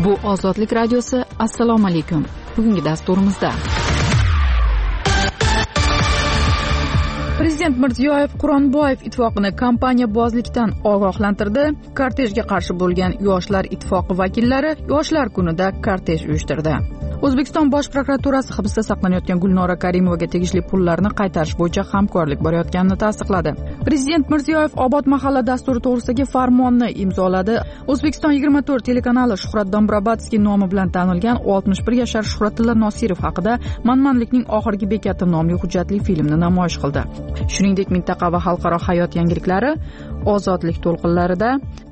Bu Ozodlik radiosi. Assalomu alaykum. Bugungi dasturimizda Prezident Mirziyoyev Quronboyev ittifoqini kompaniyabozlikdan ogohlantirdi. Kortejga qarshi bo'lgan Yoshlar ittifoqi vakillari Yoshlar kunida kortej uyushtirdi. O'zbekiston Bosh prokuraturasi hibsda saqlanayotgan Gulnora Karimovaga tegishli pullarni qaytarish bo'yicha hamkorlik borayotganini tasdiqladi. Prezident Mirziyoyev Obod mahalla dasturi to'g'risidagi farmonni imzoladi. O'zbekiston 24 telekanali Shuhrat Dombrobadskiy nomi bilan tanilgan 61 yashar Shuhratilla Nosirov haqida Manmanlikning oxirgi bekati nomli hujjatli filmni namoyish qildi. Shuningdek, mintaqa va xalqaro hayot yangiliklari Ozodlik to'lqinlarida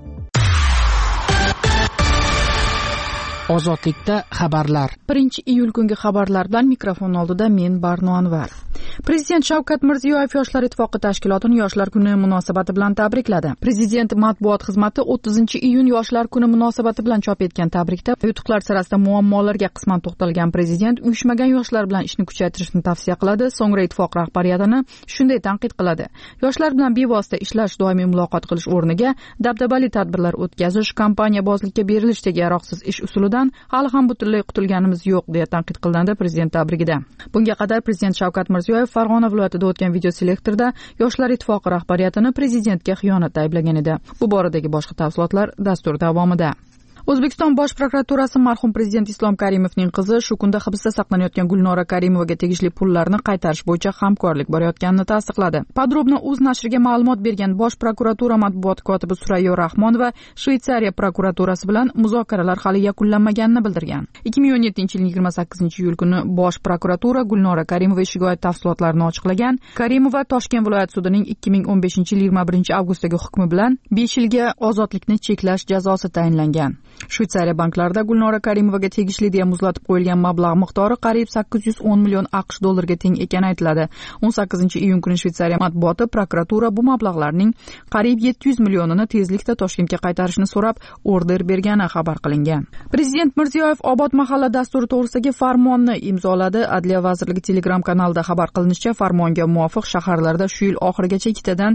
Ozodlikda xabarlar. 1-iyul kungi xabarlar bilan mikrofon oldida men Barno Anvar. Prezident Shavkat Mirziyoyev Yoshlar ittifoqi tashkilotini Yoshlar kuni munosabati bilan tabrikladi. Prezident matbuot xizmati 30-iyun Yoshlar kuni munosabati bilan chop etgan tabrikda yutuqlar sirasida muammolarga qisman to'xtalgan prezident uyushmagan yoshlar bilan ishni kuchaytirishni tavsiya qiladi. So'ngra ittifoq rahbariyatini shunday tanqid qiladi: yoshlar bilan bevosita ishlash, doimiy muloqot qilish o'rniga dabdabali tadbirlar o'tkazish, kompaniyabozlikka berilishdagi yaroqsiz ish usulidan hali ham butunlay qutulganimiz yo'q, deya tanqid qilindi prezident tabrigida. Bunga qadar prezident Shavkat Mirziyoyev Farg'ona viloyatida o'tgan videoselektorda Yoshlar ittifoqi rahbariyatini prezidentga xiyonatda ayblagan edi. Bu boradagi boshqa tafsilotlar dastur davomida. O'zbekiston Bosh prokuraturasi marhum prezident Islom Karimovning qizi shu kunda hibsda saqlanayotgan Gulnora Karimovaga tegishli pullarni qaytarish bo'yicha hamkorlik borayotganini tasdiqladi. Podrobno uz nashriga ma'lumot bergan Bosh prokuratura matbuot kotibi Surayyo Rahmonova Shveysariya prokuraturasi bilan muzokaralar hali yakunlanmaganini bildirgan. 2017-yilning 28-iyul kuni Bosh prokuratura Gulnora Karimova shikoyat tafsilotlarini ochiqlagan. Karimova Toshkent viloyat sudining 2015-yil 21-avgustdagi hukmi bilan 5 yilga ozodlikni cheklash jazosi tayinlangan. Shveysariya banklarida Gulnora Karimovaga tegishli deya muzlatib qo'yilgan mablag' miqdori qariyb 810 million AQSh dollariga teng ekani aytiladi. 18-iyun kuni Shveysariya matbuoti prokuratura bu mablag'larning qariyb 700 millionini tezlikda Toshkentga qaytarishni so'rab order bergani xabar qilingan. Prezident Mirziyoyev Obod mahalla dasturi to'g'risidagi farmonni imzoladi. Adliya vazirligi Telegram kanalida xabar qilinishicha, farmonga muvofiq shaharlarda shu yil oxirigacha 2 tadan,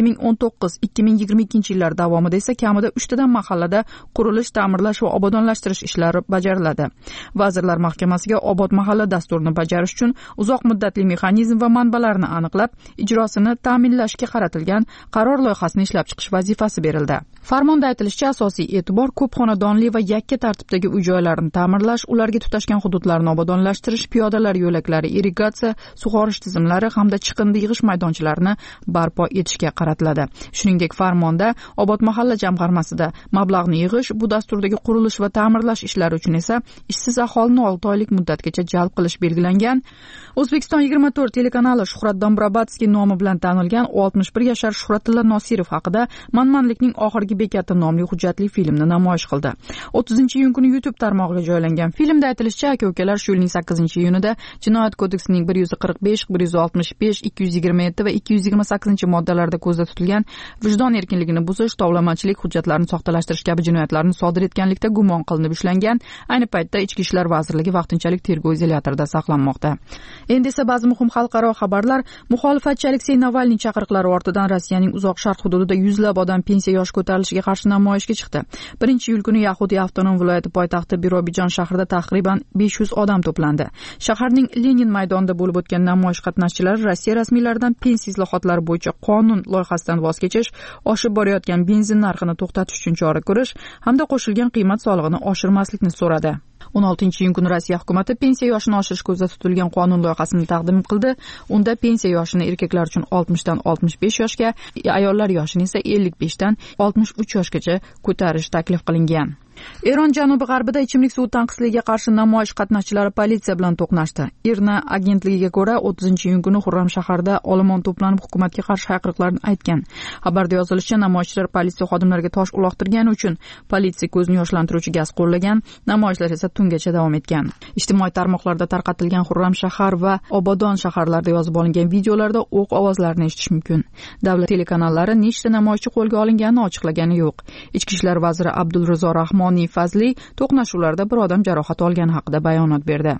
2019-2022 yillar davomida esa kamida 3 tadan mahallada qurilish, ta'mirlash va obodonlashtirish ishlari bajariladi. Vazirlar Mahkamasiga Obod mahalla dasturini bajarish uchun uzoq muddatli mexanizm va manbalarni aniqlab, ijrosini ta'minlashga qaratilgan qaror loyihasini ishlab chiqish vazifasi berildi. Farmonda aytilishicha, asosiy e'tibor ko'p xonadonli va yakka tartibdagi uy-joylarni ta'mirlash, ularga tutashgan hududlarni obodonlashtirish, piyodalar yo'laklari, irrigatsiya, sug'orish tizimlari hamda chiqindi yig'ish maydonchalarini barpo etishga qaratiladi. Shuningdek, farmonda Obod mahalla jamg'armasida mablag'ni yig'ish, bu dasturdagi qurilish va ta'mirlash ishlari uchun esa ishsiz aholini 6 oylik muddatgacha jalb qilish belgilangan. O'zbekiston 24 telekanali Shuhrat Dombrobadskiy nomi bilan tanilgan 61 yashar Shuhratilla Nosirov haqida Manmanlikning oxirgi bekati nomli hujjatli filmni namoyish qildi. 30-iyun kuni YouTube tarmog'iga joylangan filmda aytilishicha, aka-ukalar shu yilning 8-iyunida Jinoyat kodeksining 145, 165, 227 va 228 moddalarida ko'zda tutilgan vijdon erkinligini buzish, tovlamachilik, hujjatlarni soxtalashtirish kabi jinoyatlarni sodir etganlikda gumon qilinib ushlangan. Ayni paytda Ichki ishlar vazirligi vaqtinchalik tergov izolyatorida saqlanmoqda. Endi esa ba'zi muhim xalqaro xabarlar. Muxolifatchi Aleksey Navalniy chaqiriqlari ortidan Rossiyaning uzoq sharq hududida yuzlab odam pensiya yoshi ko'tarilishiga qarshi namoyishga chiqdi. 1-iyul kuni Yahudiy avtonom viloyati poytaxti Birobijon shahrida taqriban 500 odam to'plandi. Shaharning Lenin maydonida bo'lib o'tgan namoyish qatnashchilari Rossiya rasmiylaridan pensiya islohotlari bo'yicha qonun loyihasidan voz kechish, oshib borayotgan benzin narxini to'xtatish uchun chora ko'rish hamda qo'shilgan qiymat solig'ini oshirmaslikni so'radi. 16-iyun kuni Rossiya hukumati pensiya yoshini oshirish ko'zda tutilgan qonun loyihasini taqdim qildi. Unda pensiya yoshini erkaklar uchun 60 dan 65 yoshga, ayollar yoshini esa 55 dan 63 yoshgacha ko'tarish taklif qilingan. Eron janubi-g'arbida ichimlik suvi tanqisligiga qarshi namoyish qatnashchilari politsiya bilan to'qnashdi. IRNA agentligiga ko'ra, 30-iyun kuni Xurram shahrida olomon to'planib hukumatga qarshi hayqiriqlarni aytgan. Xabarda yozilishicha, namoyishchilar politsiya xodimlariga tosh uloqtirgani uchun politsiya ko'zni yoshlantiruvchi gaz qo'llagan. Namoyishlar esa tungacha davom etgan. Ijtimoiy tarmoqlarda tarqatilgan Xurram shahar va Obodon shaharlarida yozib olingan videolarda o'q ovozlarini eshitish mumkin. Davlat telekanallari nechta namoyishchi qo'lga olinganini ochiqlagani yo'q. Ichki ishlar vaziri Abdulrizo Rahmoniy Fazli to'qnashuvlarda bir odam jarohat olgani haqida bayonot berdi.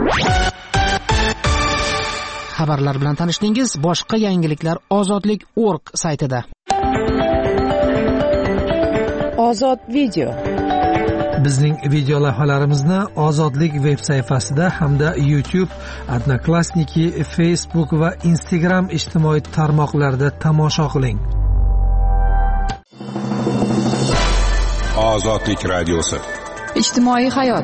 Xabarlar bilan tanishdingiz. Boshqa yangiliklar ozodlik.org saytida. Ozod video. Bizning video lavhalarimizni Ozodlik veb sayfasida hamda YouTube, Odnoklassniki, Facebook va Instagram ijtimoiy tarmoqlarida tomosha qiling. Ozodlik radiosi. Ijtimoiy hayot.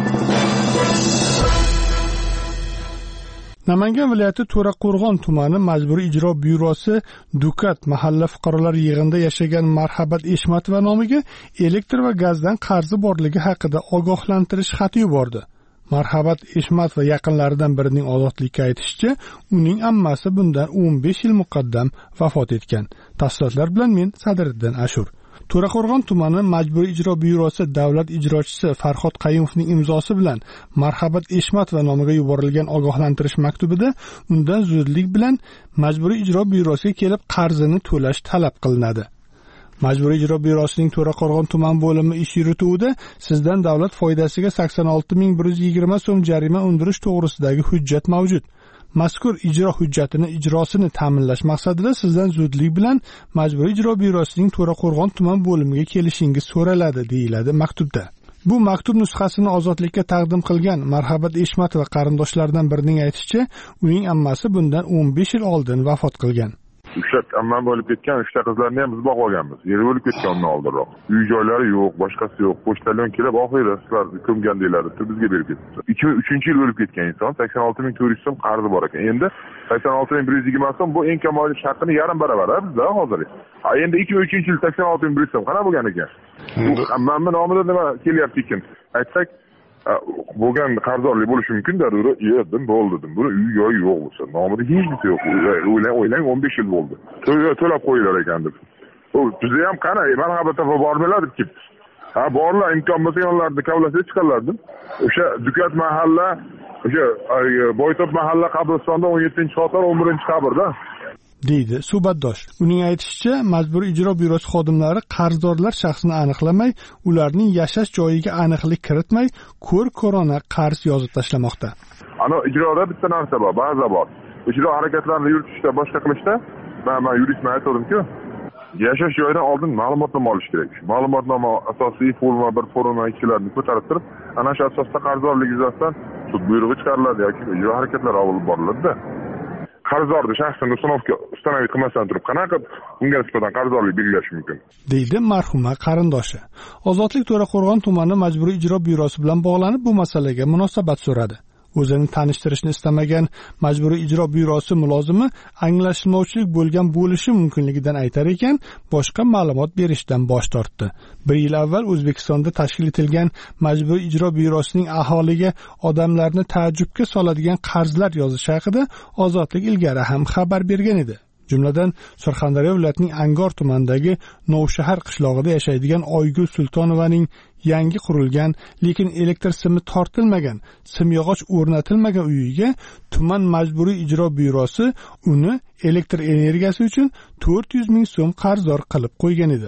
Namangan viloyati To'raqo'rg'on tumani Majburiy ijro byurosi Dukat mahalla fuqarolar yig'inida yashagan Marhabat Eshmatova nomiga elektr va gazdan qarzi borligi haqida ogohlantirish xati yubordi. Marhabat Eshmatova yaqinlaridan birining Ozodlikka aytishicha, uning ammasi bundan 15 yil muqaddam vafot etgan. Tafsilotlar bilan men Sadriddin Ashur. To'raqo'rg'on tumani Majburiy ijro byurosi davlat ijrochisi Farhod Qayumovning imzosi bilan Marhabat Eshmatova nomiga yuborilgan ogohlantirish maktubida undan zudlik bilan Majburiy ijro byurosiga kelib qarzini to'lash talab qilinadi. Majburiy ijro byurosining To'raqo'rg'on tuman bo'limi ish yurituvida sizdan davlat foydasiga 86.120 so'm jarima undirish to'g'risidagi hujjat mavjud. Mazkur ijro hujjatini ijrosini ta'minlash maqsadida sizdan zudlik bilan Majburiy ijro byurosining To'raqo'rg'on tuman bo'limiga kelishingiz so'raladi, deyiladi maktubda. Bu maktub nusxasini Ozodlikka taqdim qilgan Marhabat Eshmatova qarindoshlaridan birining aytishicha, uning ammasi bundan 15 yil oldin vafot qilgan. Ammam o'lib ketgan, 3 ta qizlarni ham biz boqib olganmiz. Yeri o'lib ketgandan oldinroq. Uy joylari yo'q, boshqasi yo'q. Pochtalyon kelib, oxiri sizlar ko'mgan deyiladi, bizga berib ketdi. 2003-yil o'lib ketgan inson 86.400 so'm qarzi bor ekan. Endi 86.120 so'm bu eng kam oylik haqini yarim baravar bizda hozir. Endi 2003-yil 86.100 so'm qana bo'lgan ekan. Ammamni nomida nima kelyapti ekan? Aytsak bo'lgan qarzdorlik bo'lishi mumkin-da, yedim bo'ldi dedim. Buni uy yo'q bo'lsa, nomida hech narsa yo'q. O'ylang 15 yil bo'ldi. To'lab qo'yillar ekan deb. Bizda ham qana, marhamatda bormalar deb ketdi. Borlar, imkon bo'lsa yonlarida kavlasiga chiqarlardi. O'sha Dukat mahalla, o'sha Boyto'p mahalla qabristonda 17-qator 11-qabrda. deydi suhbatdosh. Uning aytishicha, Majburiy ijro byurosi xodimlari qarzdorlar shaxsini aniqlamay, ularning yashash joyiga aniqlik kiritmay, ko'r-ko'rona qarz yozib tashlamoqda. Ana ijroda bitta narsa bor, ba'zi bor. Ijro harakatlarini yuritishda, boshqa qilishda, men yuristman aytdim-ku, yashash joyidan oldin ma'lumotnoma olish kerak. Ma'lumotnoma asosiy forma 1, forma 2larni ko'tarib turib, ana shu asosda qarzdorlik yuzasidan sud buyrug'i chiqariladi yoki ijro harakatlari olib boriladi-da. Qarzdorni shaxsini ustanovlik qilmasdan turib qanaqa unga nisbatan qarzdorlik belgilash mumkin, deydi marhuma qarindoshi. Ozodlik To'raqo'rg'on tumani Majburiy ijro byurosi bilan bog'lanib bu masalaga munosabat so'radi. O'zini tanishtirishni istamagan Majburiy ijro byurosi mulozimi anglashilmovchilik bo'lgan bo'lishi mumkinligidan aytar ekan, boshqa ma'lumot berishdan bosh tortdi. 1 yil avval O'zbekistonda tashkil etilgan Majburiy ijro byurosining aholiga odamlarni taajjubga soladigan qarzlar yozishi haqida Ozodlik ilgari ham xabar bergan edi. Jumladan, Surxondaryo viloyatining Angor tumanidagi Novshahar qishlog'ida yashaydigan Oygul Sultonovaning yangi qurilgan, lekin elektr simi tortilmagan, simyog'och o'rnatilmagan uyiga tuman Majburiy ijro byurosi uni elektr energiyasi uchun 400 ming so'm qarzdor qilib qo'ygan edi.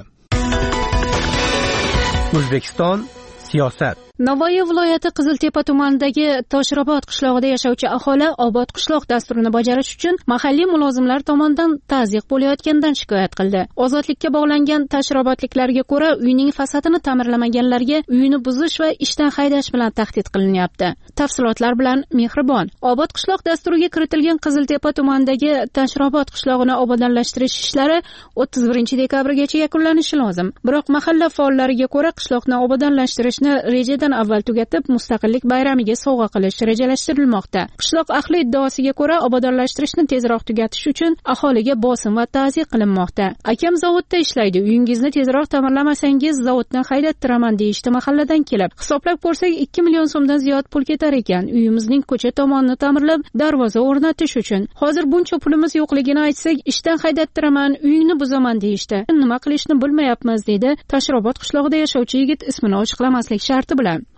O'zbekiston siyosat. Navoiy viloyati Qiziltepa tumanidagi Toshrobod qishlog'ida yashovchi aholi Obod qishloq dasturini bajarish uchun mahalliy mulozimlar tomonidan tazyiq bo'layotganidan shikoyat qildi. Ozodlikka bog'langan tashrobotliklarga ko'ra, uyning fasadini ta'mirlamaganlarga uyini buzish va ishdan haydash bilan tahdid qilinyapti. Tafsilotlar bilan Mehribon. Obod qishloq dasturiga kiritilgan Qiziltepa tumanidagi Toshrobod qishlog'ini obodonlashtirish ishlari 31 dekabrgacha yakunlanishi lozim. Biroq mahalla faollariga ko'ra, qishloqni obodonlashtirishni rejadan avval tugatib, mustaqillik bayramiga sovg'a qilish rejalashtirilmoqda. Qishloq ahli iddaosiga ko'ra, obodonlashtirishni tezroq tugatish uchun aholiga bosim va ta'ziq qilinmoqda. Akam zavodda ishlaydi, uyingizni tezroq ta'mirlamasangiz zavoddan haydattiraman deyishdi mahalladan kelib. Hisoblab ko'rsak 2 million so'mdan ziyod pul ketar ekan. Uyimizning ko'cha tomonini ta'mirlab, darvoza o'rnatish uchun. Hozir buncha pulimiz yo'qligini aytsak, ishdan haydattiraman, uyingni buzaman deyishdi. Nima qilishni bilmayapmiz, dedi Toshrobod qishlog'ida yashovchi yigit ismini ochiqlamaslik sharti bilan.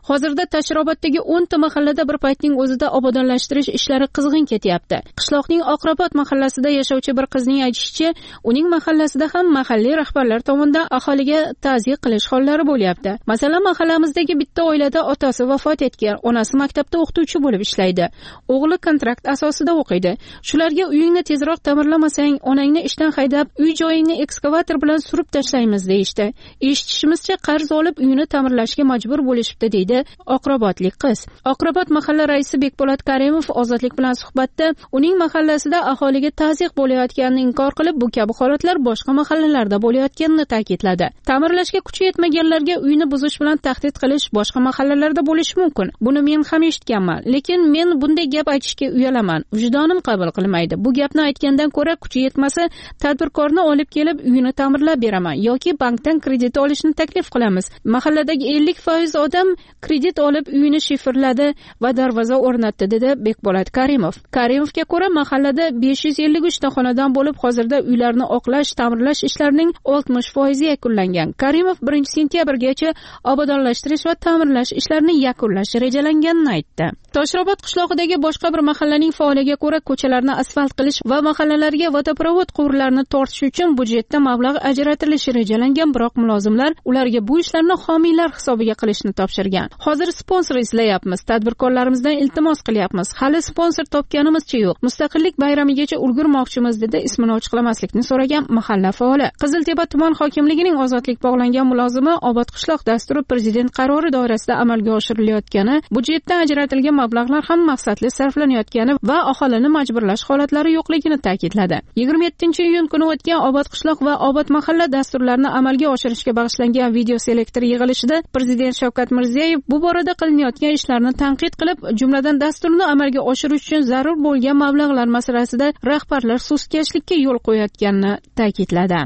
Hozirda Tashrobotdagi 10 ta mahallada bir paytning o'zida obodonlashtirish ishlari qizg'in ketyapti. Qishloqning Oqrobot mahallasida yashovchi bir qizning aytishicha, uning mahallasida ham mahalliy rahbarlar tomonidan aholiga ta'ziyq qilish hollari bo'lyapti. Masalan, mahallamizdagi bitta oilada otasi vafot etgan, onasi maktabda o'qituvchi bo'lib ishlaydi. O'g'li kontrakt asosida o'qiydi. Shularga uyingni tezroq ta'mirlamasang, onangni ishdan haydab, uy joyingni ekskavator bilan surib tashlaymiz deyishdi. Eshitishimizcha, qarz olib uyini ta'mirlashga majbur bo'lishibdi deydi Oqrobotlik qiz. Oqrobot mahalla raisi Bekpo'lat Karimov Ozodlik bilan suhbatda uning mahallasida aholiga ta'ziyq bo'layotganini inkor qilib, bu kabi holatlar boshqa mahallalarda bo'layotganini ta'kidladi. Ta'mirlashga kuchi yetmaganlarga uyni buzish bilan tahdid qilish boshqa mahallalarda bo'lishi mumkin. Buni men ham eshitganman, lekin men bunday gap aytishga uyalaman. Vijdonim qabul qilmaydi. Bu gapni aytgandan ko'ra kuchi yetmasa, tadbirkorni olib kelib uyini ta'mirlab beraman yoki bankdan kredit olishni taklif qilamiz. Mahalladagi 50% odam kredit olib uyini shifrladi va darvoza o'rnatdi, dedi Bekpo'lat Karimov. Karimovga ko'ra, mahallada 553 ta xonadon bo'lib, hozirda uylarni oqlash, ta'mirlash ishlarining 60% yakunlangan. Karimov 1-sentyabrgacha obodonlashtirish va ta'mirlash ishlarini yakunlash rejalanganini aytdi. Toshrobot qishlog'idagi boshqa bir mahallaning faoliga ko'ra, ko'chalarni asfalt qilish va mahallalarga vodoprovod quvurlarini tortish uchun budjetda mablag' ajratilishi rejalangan, biroq mulozimlar ularga bu ishlarni homiylar hisobiga qilishni topshirgan. Hozir sponsor izlayapmiz, tadbirkorlarimizdan iltimos qilyapmiz. Hali sponsor topganimizcha yo'q. Mustaqillik bayramigacha ulgurmoqchimiz, dedi ismini ochiqlamaslikni so'ragan mahalla faoli. Qiziltepa tuman hokimligining ozodlik bog'langan mulozimi Obod qishloq dasturi prezident qarori doirasida amalga oshirilayotgani, budjetdan ajratilgan mablag'lar ham maqsadli sarflanayotgani va aholini majburlash holatlari yo'qligini ta'kidladi. 27-iyun kuni o'tgan Obod qishloq va Obod mahalla dasturlarini amalga oshirishga bag'ishlangan video selektor yig'ilishida prezident Shavkat Mirziyoyev bu borada qilinayotgan ishlarni tanqid qilib, jumladan dasturni amalga oshirish uchun zarur bo'lgan mablag'lar masalasida rahbarlar sustkashlikka yo'l qo'yayotganini ta'kidladi.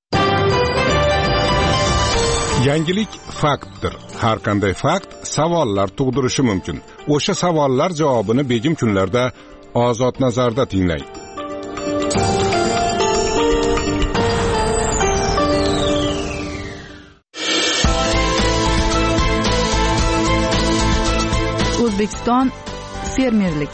Yangilik faktdir. Har qanday fakt savollar tug'dirishi mumkin. O'sha savollar javobini begim kunlarda Ozod nazarda tinglang. O'zbekiston fermerlik.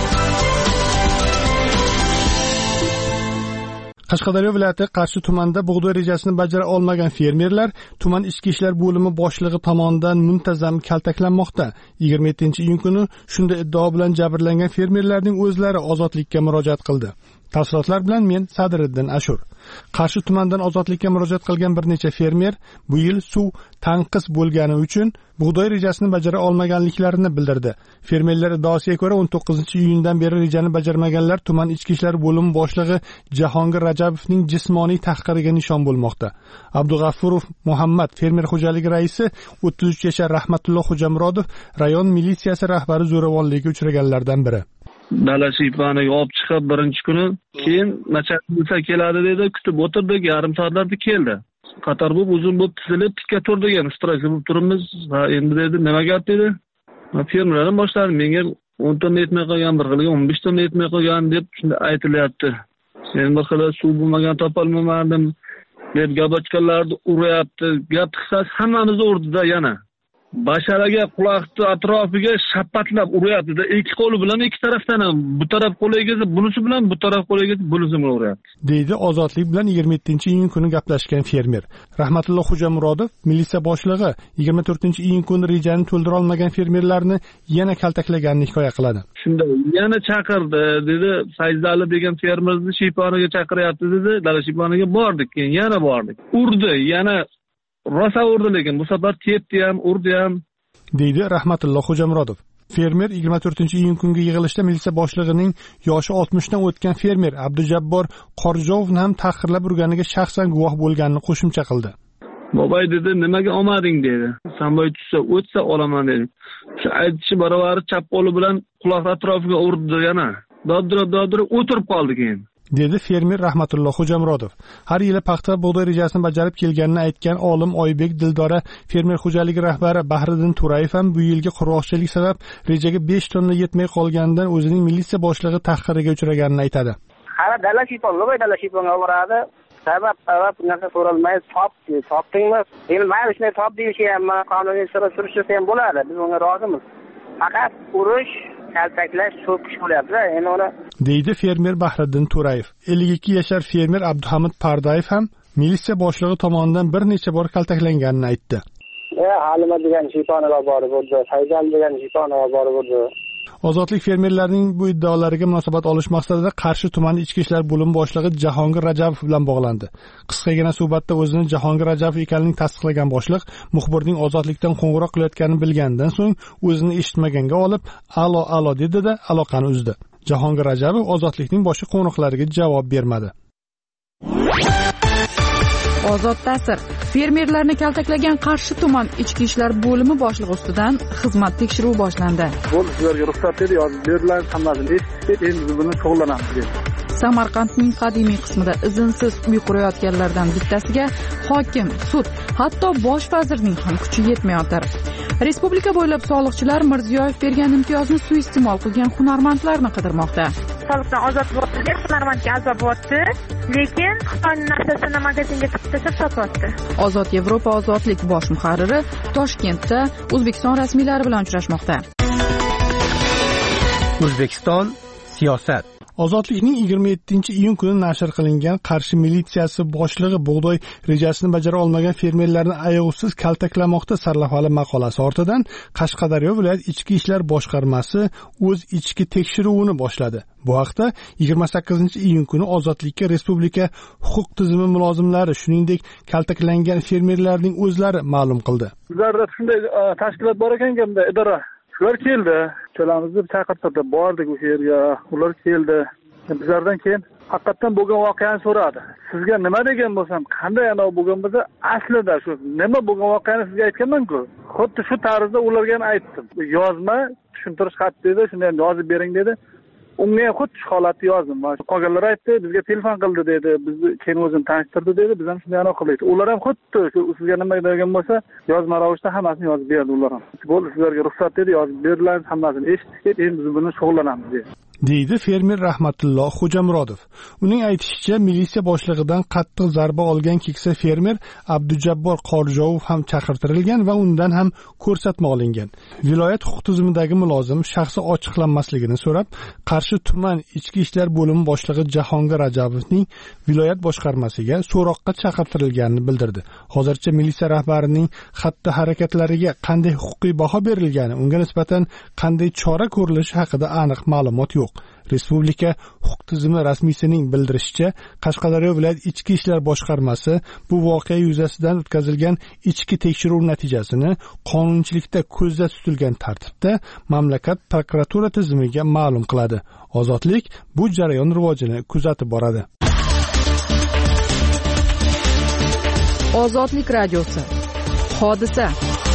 Qashqadaryo viloyati Qarshi tumanida bug'doy rejasini bajara olmagan fermerlar tuman ichki ishlar bo'limi boshlig'i tomonidan muntazam kaltaklanmoqda. 27-iyun kuni shunday iddao bilan jabrlangan fermerlarning o'zlari ozodlikka murojaat qildi. Tafsilotlar bilan men Sadriddin Ashur. Qarshi tumandan ozodlikka murojaat qilgan bir necha fermer bu yil suv tanqis bo'lgani uchun bug'doy rejasini bajara olmaganliklarini bildirdi. Fermerlar iddaosiga ko'ra 19-iyundan beri rejani bajarmaganlar tuman ichki ishlar bo'limi boshlig'i Jahongir Rajabovning jismoniy tahqiriga nishon bo'lmoqda. Abdug'affurov Muhammad fermer xo'jaligi raisi 33 yashar Rahmatulloh Xo'jamurodov rayon militsiyasi rahbari zo'ravonlikka uchraganlardan biri. Dalashipani olib chiqib birinchi kuni, keyin nachalniklar keladi dedi, kutib o'tirdik, yarim soatlarda keldi. Qator bo'lib uzun bo'lib tizilib tikka turdik, ham shtrak bo'lib turibmiz. Va endi dedi, nima gap dedi. Fermerlardan boshladi, menga 10 tonna yetmay qolgan, bir xilga 15 tonna yetmay qolgan deb shunda aytilyapti. Men bir xilga suv bo'lmagan topolmadim deb gabochkalarni uryapti. Gap qisqasi hammamizni urdida yana. Basharaga quloqni atrofiga shapatlab uryapti-da, ikki qo'li bilan ikki tarafdan ham, bu taraf qo'liga, bunisi bilan bu taraf qo'liga, bunisi bilan uryapti. Deydi Ozodlik bilan 27-iyun kuni gaplashgan fermer. Rahmatulloh Xo'jamurodov militsiya boshlig'i 24-iyun kuni rejani to'ldira olmagan fermerlarni yana kaltaklaganini hikoya qiladi. Shunda yana chaqirdi, dedi, Fayzdali degan fermerni shiyponiga chaqiryapti dedi, dala shiyponiga bordik, keyin yana bordik. Urdi, yana rosa urdi, lekin bu safar tepdi ham, urdi ham, deydi Rahmatulloh Xo'jamurodov. Fermer 24-iyun kungi yig'ilishda militsiya boshlig'ining yoshi 60 dan o'tgan fermer Abdujabbor Qorjovni ham tahqirlab urganiga shaxsan guvoh bo'lganini qo'shimcha qildi. Bobay dedi, nimaga olmading dedi. Samboy tushsa, o'tsa olaman dedi. Shu aytishi barobar chap qo'li bilan quloq atrofiga urdi yana. Doddirab o'tirib qoldi keyin, dedi fermer Rahmatulloh Xo'jamurodov. Har yili paxta bug'doy rejasini bajarib kelganini aytgan olim Oybek Dildora fermer xo'jaligi rahbari Bahriddin Turayev ham bu yilgi qurg'oqchilik sabab rejaga 5 tonna yetmay qolganidan o'zining militsiya boshlig'i tahqiriga uchraganini aytadi. Hali dala shiyponga boradi. sabab bunaqa so'ralmaydi. Topdingmi? Endi mayli shunday top deyishyapman, qonuniy surishtirsa ham bo'ladi. Biz unga rozimiz. Faqat urush, kaltaklash, so'kish bo'lyapti. Endi uni deydi fermer Bahriddin To'rayev. 52 yashar fermer Abduhamid Pardayev ham militsiya boshlig'i tomonidan bir necha bor kaltaklanganini aytdi. Halima degan shiyponlar bor bo'ldi, Faydal degan shiyponlar bor bo'ldi. Ozodlik fermerlarning bu iddaolariga munosabat olish maqsadida Qarshi tumani ichki ishlar bo'limi boshlig'i Jahongir Rajabov bilan bog'landi. Qisqagina suhbatda o'zini Jahongir Rajabov ekanligini tasdiqlagan boshliq muxbirning ozodlikdan qo'ng'iroq qilayotganini bilganidan so'ng o'zini eshitmaganga olib, "Alo" dedi-da, aloqani uzdi. Jahongir Rajabov ozodlikning boshqa qo'ng'iroqlariga javob bermadi. Ozod ta'sir. Fermerlarni kaltaklagan Qarshi tuman ichki ishlar bo'limi boshlig'i ustidan xizmat tekshiruvi boshlandi. Bu sizlarga ruxsat edi, yozib berilgan hammasini eshitdik, endi biz bilan shug'ullanamiz dedi. Samarqandning qadimiy qismida izinsiz uy qurayotganlardan bittasiga hokim, sud, hatto bosh vazirning ham kuchi yetmayotir. Respublika bo'ylab soliqchilar Mirziyoyev bergan imtiyozni suiiste'mol qilgan hunarmandlarni qidirmoqda. Soliqdan ozod bo'lgan hunarmandga azob bo'lyapti, lekin Xitoyning narsasini magazinga tiqib sotyapti. Ozod Yevropa ozodlik bosh muharriri Toshkentda O'zbekiston rasmiylari bilan uchrashmoqda. O'zbekiston siyosat. Ozodlikning 27-iyun kuni nashr qilingan Qarshi militsiyasi boshlig'i bug'doy rejasini bajara olmagan fermerlarni ayovsiz kaltaklamoqda sarlavhali maqolasi ortidan Qashqadaryo viloyat ichki ishlar boshqarmasi o'z ichki tekshiruvini boshladi. Bu haqda 28-iyun kuni Ozodlikka respublika huquq tizimi mulozimlari, shuningdek kaltaklangan fermerlarning o'zlari ma'lum qildi. Bizlarda shunday tashkilot bor ekan, idora shular keldi, kelamizni chaqirtirdi, bordik o'sha yerga, ular keldi. Bizlardan keyin haqiqatan bo'lgan voqeani so'radi. Sizga nima degan bo'lsam, qanday ana bo'lgan bo'lsa, aslida shu nima bo'lgan voqeani sizga aytganman-ku. Xuddi shu tarzda ularga aytdim. Yozma, tushuntirish xat dedi, shuni ham yozib bering dedi. Unga ham xuddi shu holatni yozdim. Qolganlar aytdi, bizga telefon qildi dedi, bizni keyin o'zini tanishtirdi dedi, biz ham shunday qildik. Ular ham xuddi shu sizga nima degan bo'lsa, yozma ravishda hammasini yozib berdi ular ham. Bo'ldi, sizlarga ruxsat dedi, yozib berilgan, hammasini eshitdik, endi biz bilan shug'ullanamiz dedi. deydi fermer Rahmatulloh Xo'jamurodov. Uning aytishicha, militsiya boshlig'idan qattiq zarba olgan keksa fermer Abdujabbor Qorjovov ham chaqirtirilgan va undan ham ko'rsatma olingan. Viloyat huquq tizimidagi mulozim shaxsi ochiqlanmasligini so'rab, Qarshi tuman ichki ishlar bo'limi boshlig'i Jahongir Rajabovning viloyat boshqarmasiga so'roqqa chaqirtirilganini bildirdi. Hozircha militsiya rahbarining xatti harakatlariga qanday huquqiy baho berilgani, unga nisbatan qanday chora ko'rilishi haqida aniq ma'lumot yo'q. Respublika huquq tizimi rasmiysining bildirishicha, Qashqadaryo viloyat ichki ishlar boshqarmasi bu voqea yuzasidan o'tkazilgan ichki tekshiruv natijasini qonunchilikda ko'zda tutilgan tartibda mamlakat prokuratura tizimiga ma'lum qiladi. Ozodlik bu jarayon rivojini kuzatib boradi. Ozodlik radiosi. Hodisa.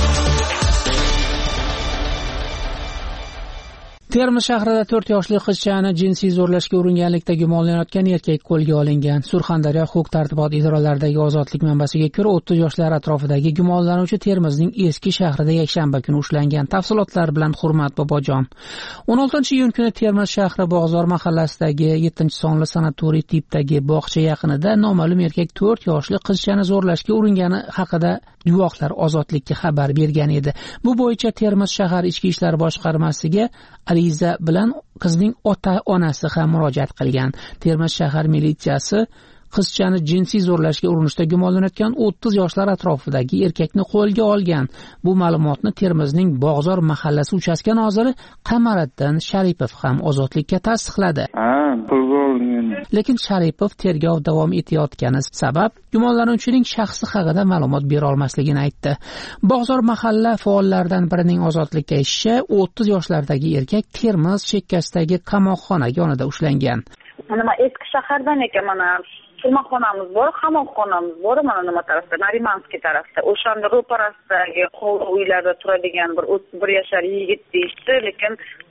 Termiz shahrida 4 yoshli qizchani jinsiy zo'rlashga uringanlikda gumonlanayotgan erkak qo'lga olingan. Surxondaryo huquq-tartibot idoralaridagi ozodlik manbasiga ko'ra 30 yoshlar atrofidagi gumonlanuvchi Termizning eski shahrida yakshanba kuni ushlangan. Tafsilotlar bilan Hurmat Bobojon. 16-iyun kuni Termiz shahri Bog'zor mahallasidagi 7-sonli sanatoriy tipdagi bog'cha yaqinida noma'lum erkak 4 yoshli qizchani zo'rlashga uringani haqida guvohlar ozodlikka xabar bergan edi. Bu bo'yicha Termiz shahar ichki ishlar boshqarmasiga ariza bilan qizning ota-onasi ham murojaat qilgan. Termiz shahar militsiyasi qizchani jinsiy zo'rlashga urinishda gumonlanayotgan 30 yoshlar atrofidagi erkakni qo'lga olgan. Bu ma'lumotni Termizning Bog'zor mahallasi uchastka noziri Qamariddin Sharipov ham ozodlikka tasdiqladi. Lekin Sharipov tergov davom etayotgani sabab gumonlanuvchining shaxsi haqida ma'lumot bera olmasligini aytdi. Bog'zor mahalla faollaridan birining ozodlikka aytishicha, 30 yoshlardagi erkak Termiz chekkasidagi qamoqxona yonida ushlangan. Mana eski shahardan ekan, mana qamoqxonamiz bor, qamoqxonamiz bor, mana nima tarafda, Narimanskiy tarafda. O'shanda ro'parasidagi uylarda turadigan bir 31 yashar yigit deyishdi, lekin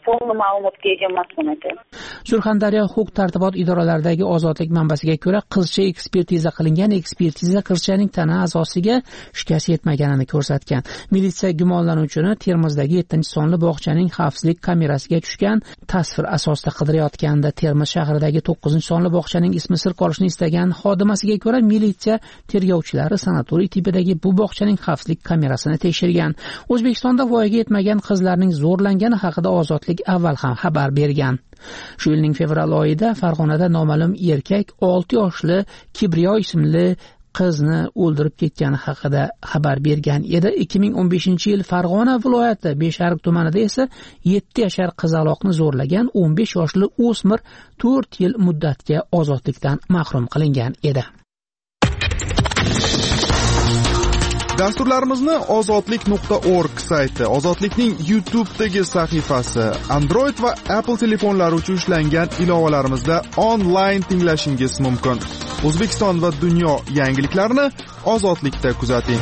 to'g'ri ma'lumotga ega emasman aka. Surxondaryo huquq-tartibot idoralaridagi ozodlik manbasiga ko'ra, qizcha ekspertiza qilingan ekspertiza qizchaning tana a'zosiga shikast yetmaganini ko'rsatgan. Militsiya gumonlanuvchini Termizdagi 7-sonli bog'chaning xavfsizlik kamerasiga tushgan tasvir asosida qidirayotgandi. Termiz shahridagi 9-sonli bog'chaning ismi sir qolishini istagan xodimasiga ko'ra, militsiya tergovchilari sanatoriy tipidagi bu bog'chaning xavfsizlik kamerasini tekshirgan. O'zbekistonda voyaga yetmagan qizlarning zo'rlangani haqida ozodlik avval ham xabar bergan. Shu yilning fevral oyida Farg'onada noma'lum erkak 6 yoshli Kibriyo ismli qizni o'ldirib ketgani haqida xabar bergan edi. 2015-yil Farg'ona viloyati Beshariq tumanida esa 7 yashar qizaloqni zo'rlagan 15 yoshli o'smir 4 yil muddatga ozodlikdan mahrum qilingan edi. Dasturlarimizni ozodlik.org sayti, Ozodlikning YouTube'dagi sahifasi, Android va Apple telefonlari uchun ishlangan ilovalarimizda onlayn tinglashingiz mumkin. O'zbekiston va dunyo yangiliklarini Ozodlikda kuzating.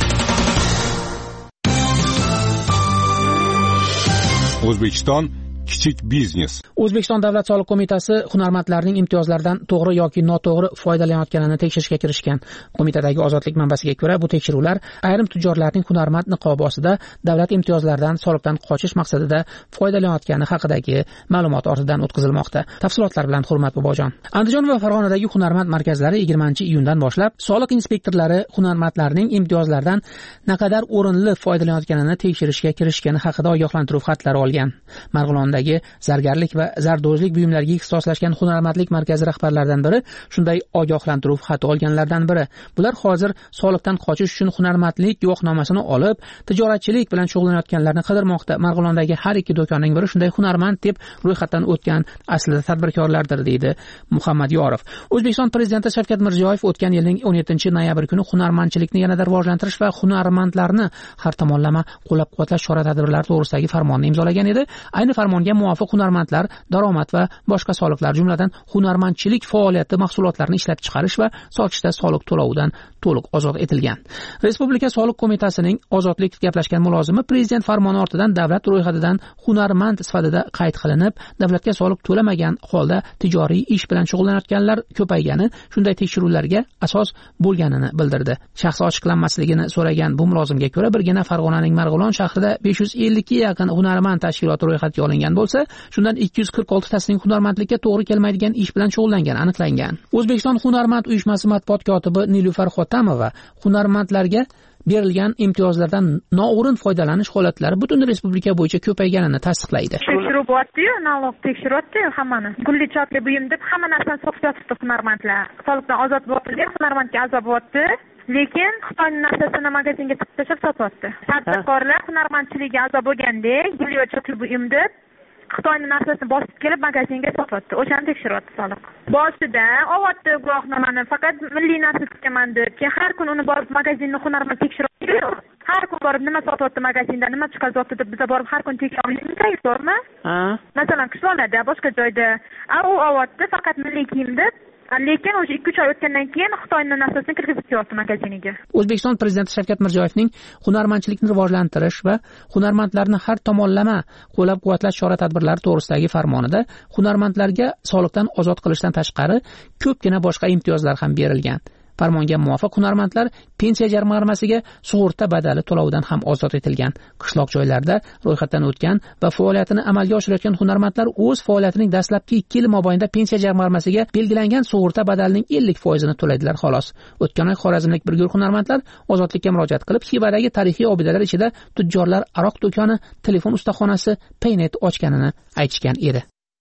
O'zbekiston kichik biznes. O'zbekiston Davlat soliq qo'mitasi hunarmandlarning imtiyozlaridan to'g'ri yoki noto'g'ri foydalanayotganini tekshirishga kirishgan. Qo'mitadagi ozodlik manbasiga ko'ra, bu tekshiruvlar ayrim tujjorlarning hunarmand niqobi ostida davlat imtiyozlaridan soliqdan qochish maqsadida foydalanayotgani haqidagi ma'lumot ortidan o'tkazilmoqda. Tafsilotlar bilan Hurmat Bobojon. Andijon va Farg'onadagi hunarmand markazlari 20-iyundan boshlab soliq inspektorlari hunarmandlarning imtiyozlardan naqadar o'rinli foydalanayotganini tekshirishga kirishgani haqida ogohlantiruv xatlari olgan. Marg'ilondagi zargarlik va zardozlik buyumlariga ixtisoslashgan hunarmandlik markazi rahbarlaridan biri shunday ogohlantiruv xati olganlardan biri. Bular hozir soliqdan qochish uchun hunarmandlik guvohnomasini olib, tijoratchilik bilan shug'ullanayotganlarni qidirmoqda. Marg'ilondagi har ikki do'konning biri shunday hunarmand deb ro'yxatdan o'tgan aslida tadbirkorlardir, deydi Muhammad Yorov. O'zbekiston prezidenti Shavkat Mirziyoyev o'tgan yilning 17-noyabr kuni hunarmandchilikni yanada rivojlantirish va hunarmandlarni har tomonlama qo'llab-quvvatlash chora-tadbirlari to'g'risidagi farmonni imzolagan edi. Ayni farmonga muvofiq hunarmandlar daromad va boshqa soliqlar, jumladan hunarmandchilik faoliyati mahsulotlarini ishlab chiqarish va sotishda soliq to'lovidan to'liq ozod etilgan. Respublika soliq qo'mitasining ozodlik gaplashgan mulozimi prezident farmoni ortidan davlat ro'yxatidan hunarmand sifatida qayd qilinib, davlatga soliq to'lamagan holda tijoriy ish bilan shug'ullanayotganlar ko'paygani shunday tekshiruvlarga asos bo'lganini bildirdi. Shaxsi ochiqlanmasligini so'ragan bu mulozimga ko'ra, birgina Farg'onaning Marg'ilon shahrida 550 ga yaqin hunarmand tashkiloti ro'yxatga olingan bo'lsa, shundan 246 tasining hunarmandlikka to'g'ri kelmaydigan ish bilan shug'ullangani aniqlangan. O'zbekiston hunarmand uyushmasi matbuot kotibi Nilufar Xotamova hunarmandlarga berilgan imtiyozlardan noo'rin foydalanish holatlari butun respublika bo'yicha ko'payganini tasdiqlaydi. Tekshiruv bo'lyapti-yu, налог tekshiryapti-yu hammani. Gulli chotli buyum deb hamma narsani sotib yotibdi hunarmandlar. Soliqdan ozod bo'lib, hunarmandga azob bo'lyapti. Lekin Xitoyning narsasini magazinga tiqib tashlab sotyapti. Tadbirkorlar hunarmandchiligiga azob bo'lgandek, gulli chotli buyum deb Xitoyning narsasini bosib kelib magazinga sotyapti. O'shani tekshiryapti soliq. Boshida olyapti guvohnomani, faqat milliy narsa tikaman deb, keyin har kun uni borib magazinni hunarmand tekshiryapti. Har kun borib nima sotyapti magazinda, nima chiqaryapti deb biza borib har kun tekshirishimiz kerakmi? Masalan, qishloqlarda, boshqa joyda, u olyapti faqat milliy kiyim deb. Lekin o'sha 2-3 oy o'tgandan keyin Xitoyning narsasini kirgizib qo'yapti magaziniga. O'zbekiston prezidenti Shavkat Mirziyoyevning hunarmandchilikni rivojlantirish va hunarmandlarni har tomonlama qo'llab-quvvatlash chora-tadbirlari to'g'risidagi farmonida hunarmandlarga soliqdan ozod qilishdan tashqari ko'pgina boshqa imtiyozlar ham berilgan. Farmonga muvofiq hunarmandlar pensiya jamg'armasiga sug'urta badali to'lovidan ham ozod etilgan. Qishloq joylarda ro'yxatdan o'tgan va faoliyatini amalga oshirayotgan hunarmandlar o'z faoliyatining dastlabki 2 yil mobaynida pensiya jamg'armasiga belgilangan sug'urta badalining 50%ni to'laydilar xolos. O'tgan oy xorazmlik bir guruh hunarmandlar ozodlikka murojaat qilib, Xivadagi tarixiy obidalar ichida tujjorlar aroq do'koni, telefon ustaxonasi, paynet ochganini aytishgan edi.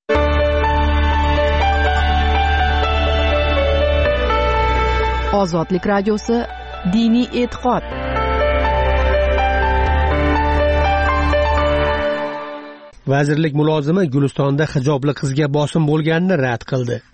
Ozodlik radiosi diniy e'tiqod. Vazirlik mulozimi Gulistonda hijobli qizga bosim bo'lganini rad qildi.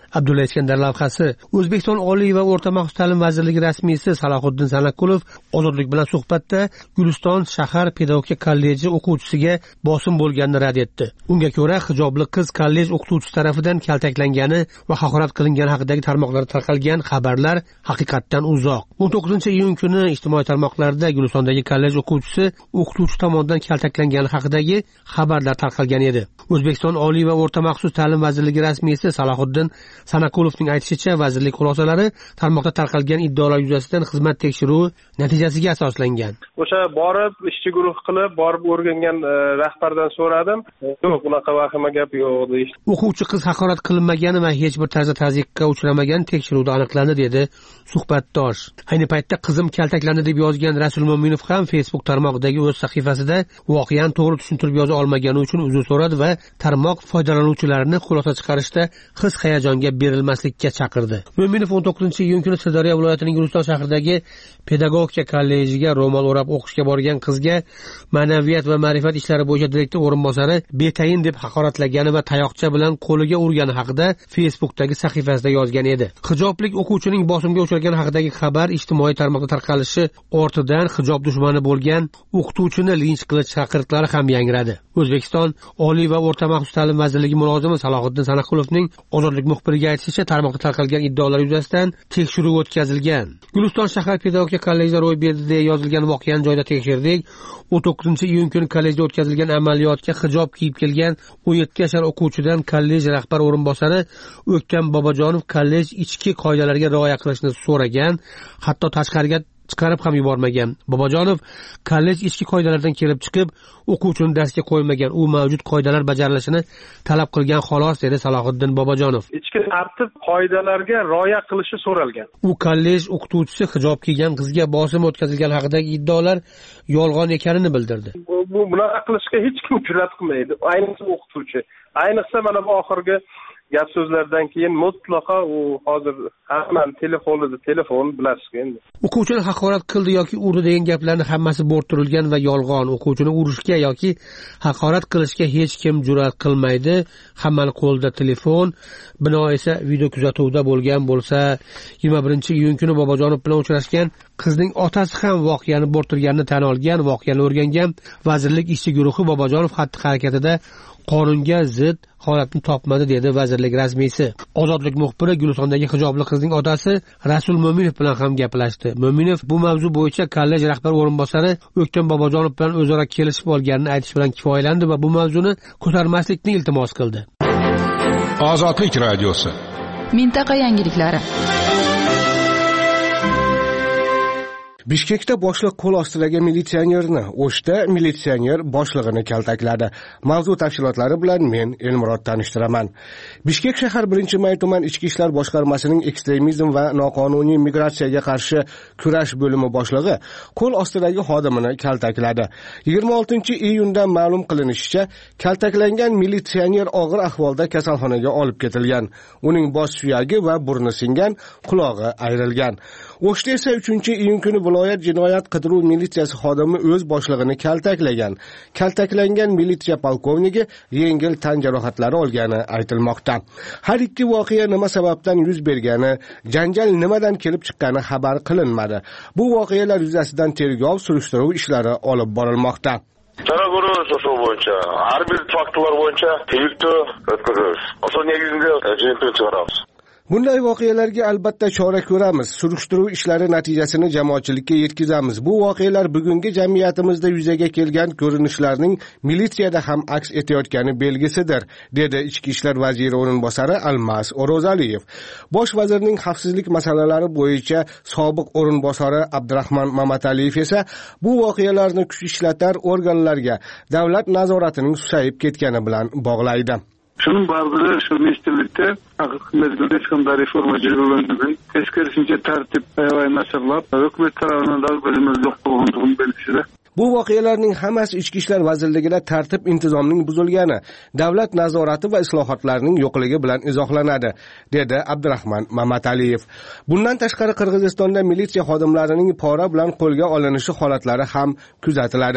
Abdulla Iskandar lavhasi. O'zbekiston Oliy va o'rta maxsus ta'lim vazirligi rasmiysi Salohiddin Sanakulov Ozodlik bilan suhbatda Guliston shahar pedagogika kolleji o'quvchisiga bosim bo'lganini rad etdi. Unga ko'ra, hijobli qiz kollej o'qituvchisi tomonidan kaltaklangani va haqorat qilingani haqidagi tarmoqlarda tarqalgan xabarlar haqiqatdan uzoq. 19-iyun kuni ijtimoiy tarmoqlarda Gulistondagi kollej o'quvchisi o'qituvchi tomonidan kaltaklangani haqidagi xabarlar tarqalgan edi. O'zbekiston Oliy va o'rta maxsus ta'lim vazirligi rasmiysi Salohiddin Sanakulovning aytishicha, vazirlik xulosalari tarmoqda tarqalgan iddaolar yuzasidan xizmat tekshiruvi natijasiga asoslangan. O'sha borib ishchi guruh qilib, borib o'rgangan rahbardan so'radim. Yo'q, bunaqa vahima gap yo'q deydi. O'quvchi qiz haqorat qilinmagani va hech bir tarzda tazyiqqa uchramagan tekshiruvda aniqlandi, dedi suhbatdosh. Ayni paytda qizim kaltaklandi deb yozgan Rasul Mo'minov ham Facebook tarmog'idagi o'z sahifasida voqeani to'g'ri tushuntirib yoza olmagani uchun uzr so'radi va tarmoq foydalanuvchilarini xulosa chiqarishda his-hayajonga berilmaslikka chaqirdi. Mo'minov 19-iyun kuni Sirdaryo viloyatining Guliston shahridagi pedagogika kollejiga ro'mol o'rab o'qishga borgan qizga ma'naviyat va ma'rifat ishlari bo'yicha direktor o'rinbosari betayin deb haqoratlagani va tayoqcha bilan qo'liga urgani haqida Facebookdagi sahifasida yozgan edi. Hijoblik o'quvchining bosimga uchragani haqidagi xabar ijtimoiy tarmoqda tarqalishi ortidan hijob dushmani bo'lgan o'qituvchini linch qilish chaqiriqlari ham yangradi. O'zbekiston Oliy va o'rta maxsus ta'lim vazirligi mulozimi Salohiddin Sanakulovning Ozodlik muxbiriga aytishicha, tarmoqda tarqalgan iddaolar yuzasidan tekshiruv o'tkazilgan. Guliston shahar pedagogika kollejida ro'y berdi deya yozilgan voqeani joyida tekshirdik. 19-iyun kuni kollejda o'tkazilgan amaliyotga hijob kiyib kelgan 17 yashar o'quvchidan kollej rahbar o'rinbosari O'ktam Bobojonov kollej ichki qoidalariga rioya qilishni so'ragan, hatto tashqariga chiqarib ham yubormagan. Bobojonov kollej ichki qoidalaridan kelib chiqib, o'quvchini darsga qo'ymagan. U mavjud qoidalar bajarilishini talab qilgan xolos, dedi Salohiddin Bobojonov. Ichki tartib qoidalariga rioya qilishi so'ralgan. U kollej o'qituvchisi hijob kiygan qizga bosim o'tkazilgani haqidagi iddaolar yolg'on ekanini bildirdi. Bu bunaqa qilishga hech kim jur'at qilmaydi. Ayniqsa o'qituvchi. Ayniqsa mana bu oxirgi gap so'zlardan keyin mutlaqo u hozir hammaning telefon bilasiz endi. O'quvchini haqorat qildi yoki urdi degan gaplarning hammasi bo'rttirilgan va yolg'on. O'quvchini urishga yoki haqorat qilishga hech kim jur'at qilmaydi. Hammaning qo'lida telefon, bino esa video kuzatuvda bo'lgan bo'lsa, 21-iyun kuni Bobojonov bilan uchrashgan qizning otasi ham voqeani bo'rttirganini tan olgan, voqeani o'rgangan. Vazirlik ishchi guruhi Bobojonov xatti-harakatida qonunga zid holatni topmadi, dedi vazirlik rasmiysi. Ozodlik muxbiri Gulistondagi hijobli qizning otasi Rasul Mo'minov bilan ham gaplashdi. Mo'minov bu mavzu bo'yicha kollej rahbar o'rinbosari O'ktam Bobojonov bilan o'zaro kelishib olganini aytish bilan kifoyalandi va bu mavzuni ko'tarmaslikni iltimos qildi. Ozodlik radiosi. Mintaqa yangiliklari. Bishkekda boshliq qo'l ostidagi militsionerni, O'shda militsioner boshlig'ini kaltakladi. Mavzu tafsilotlari bilan men Elmurod tanishtiraman. Bishkek shahar 1-may tuman ichki ishlar boshqarmasining ekstremizm va noqonuniy migratsiyaga qarshi kurash bo'limi boshlig'i qo'l ostidagi xodimini kaltakladi. 26-iyunda ma'lum qilinishicha, kaltaklangan militsioner og'ir ahvolda kasalxonaga olib ketilgan. Uning bosh suyagi va burni singan, qulog'i ayrilgan. O'shda esa 3-iyun kuni viloyat jinoyat qidiruv militsiyasi xodimi o'z boshlig'ini kaltaklagan. Kaltaklangan militsiya polkovniki yengil tan jarohatlari olgani aytilmoqda. Har ikki voqea nima sababdan yuz bergani, janjal nimadan kelib chiqqani xabar qilinmadi. Bu voqealar yuzasidan tergov surishtiruv ishlari olib borilmoqda. Taraguruş bo'yicha har bir faktlar bo'yicha tegishli o'tkazamiz. Asl negizida jinoyat chiqaramiz. Bunday voqealarga albatta chora ko'ramiz. Surishtiruv ishlari natijasini jamoatchilikka yetkazamiz. Bu voqealar bugungi jamiyatimizda yuzaga kelgan ko'rinishlarning militsiyada ham aks etayotgani belgisidir, dedi Ichki ishlar vaziri o'rinbosari Almas O'rozaliyev. Bosh vazirning xavfsizlik masalalari bo'yicha sobiq o'rinbosari Abdurahmon Mamataliyev esa bu voqealarni kuch ishlatar organlarga davlat nazoratining susayib ketgani bilan bog'laydi. Şunun bazıları şu meclislikte mezgilde çıkan reforma cezbelendiği tezkeresince tertip ve meseleler hükümet tarafından da bölümümüz yok olduğunu belirtiyor. Bu voqealarning hammasi Ichki ishlar vazirligida tartib intizomning buzilgani, davlat nazorati va islohotlarning yo'qligi bilan izohlanadi, dedi Abdurahmon Mamataliyev. Bundan tashqari Qirg'izistonda militsiya xodimlarining pora bilan qo'lga olinishi holatlari ham kuzatiladi.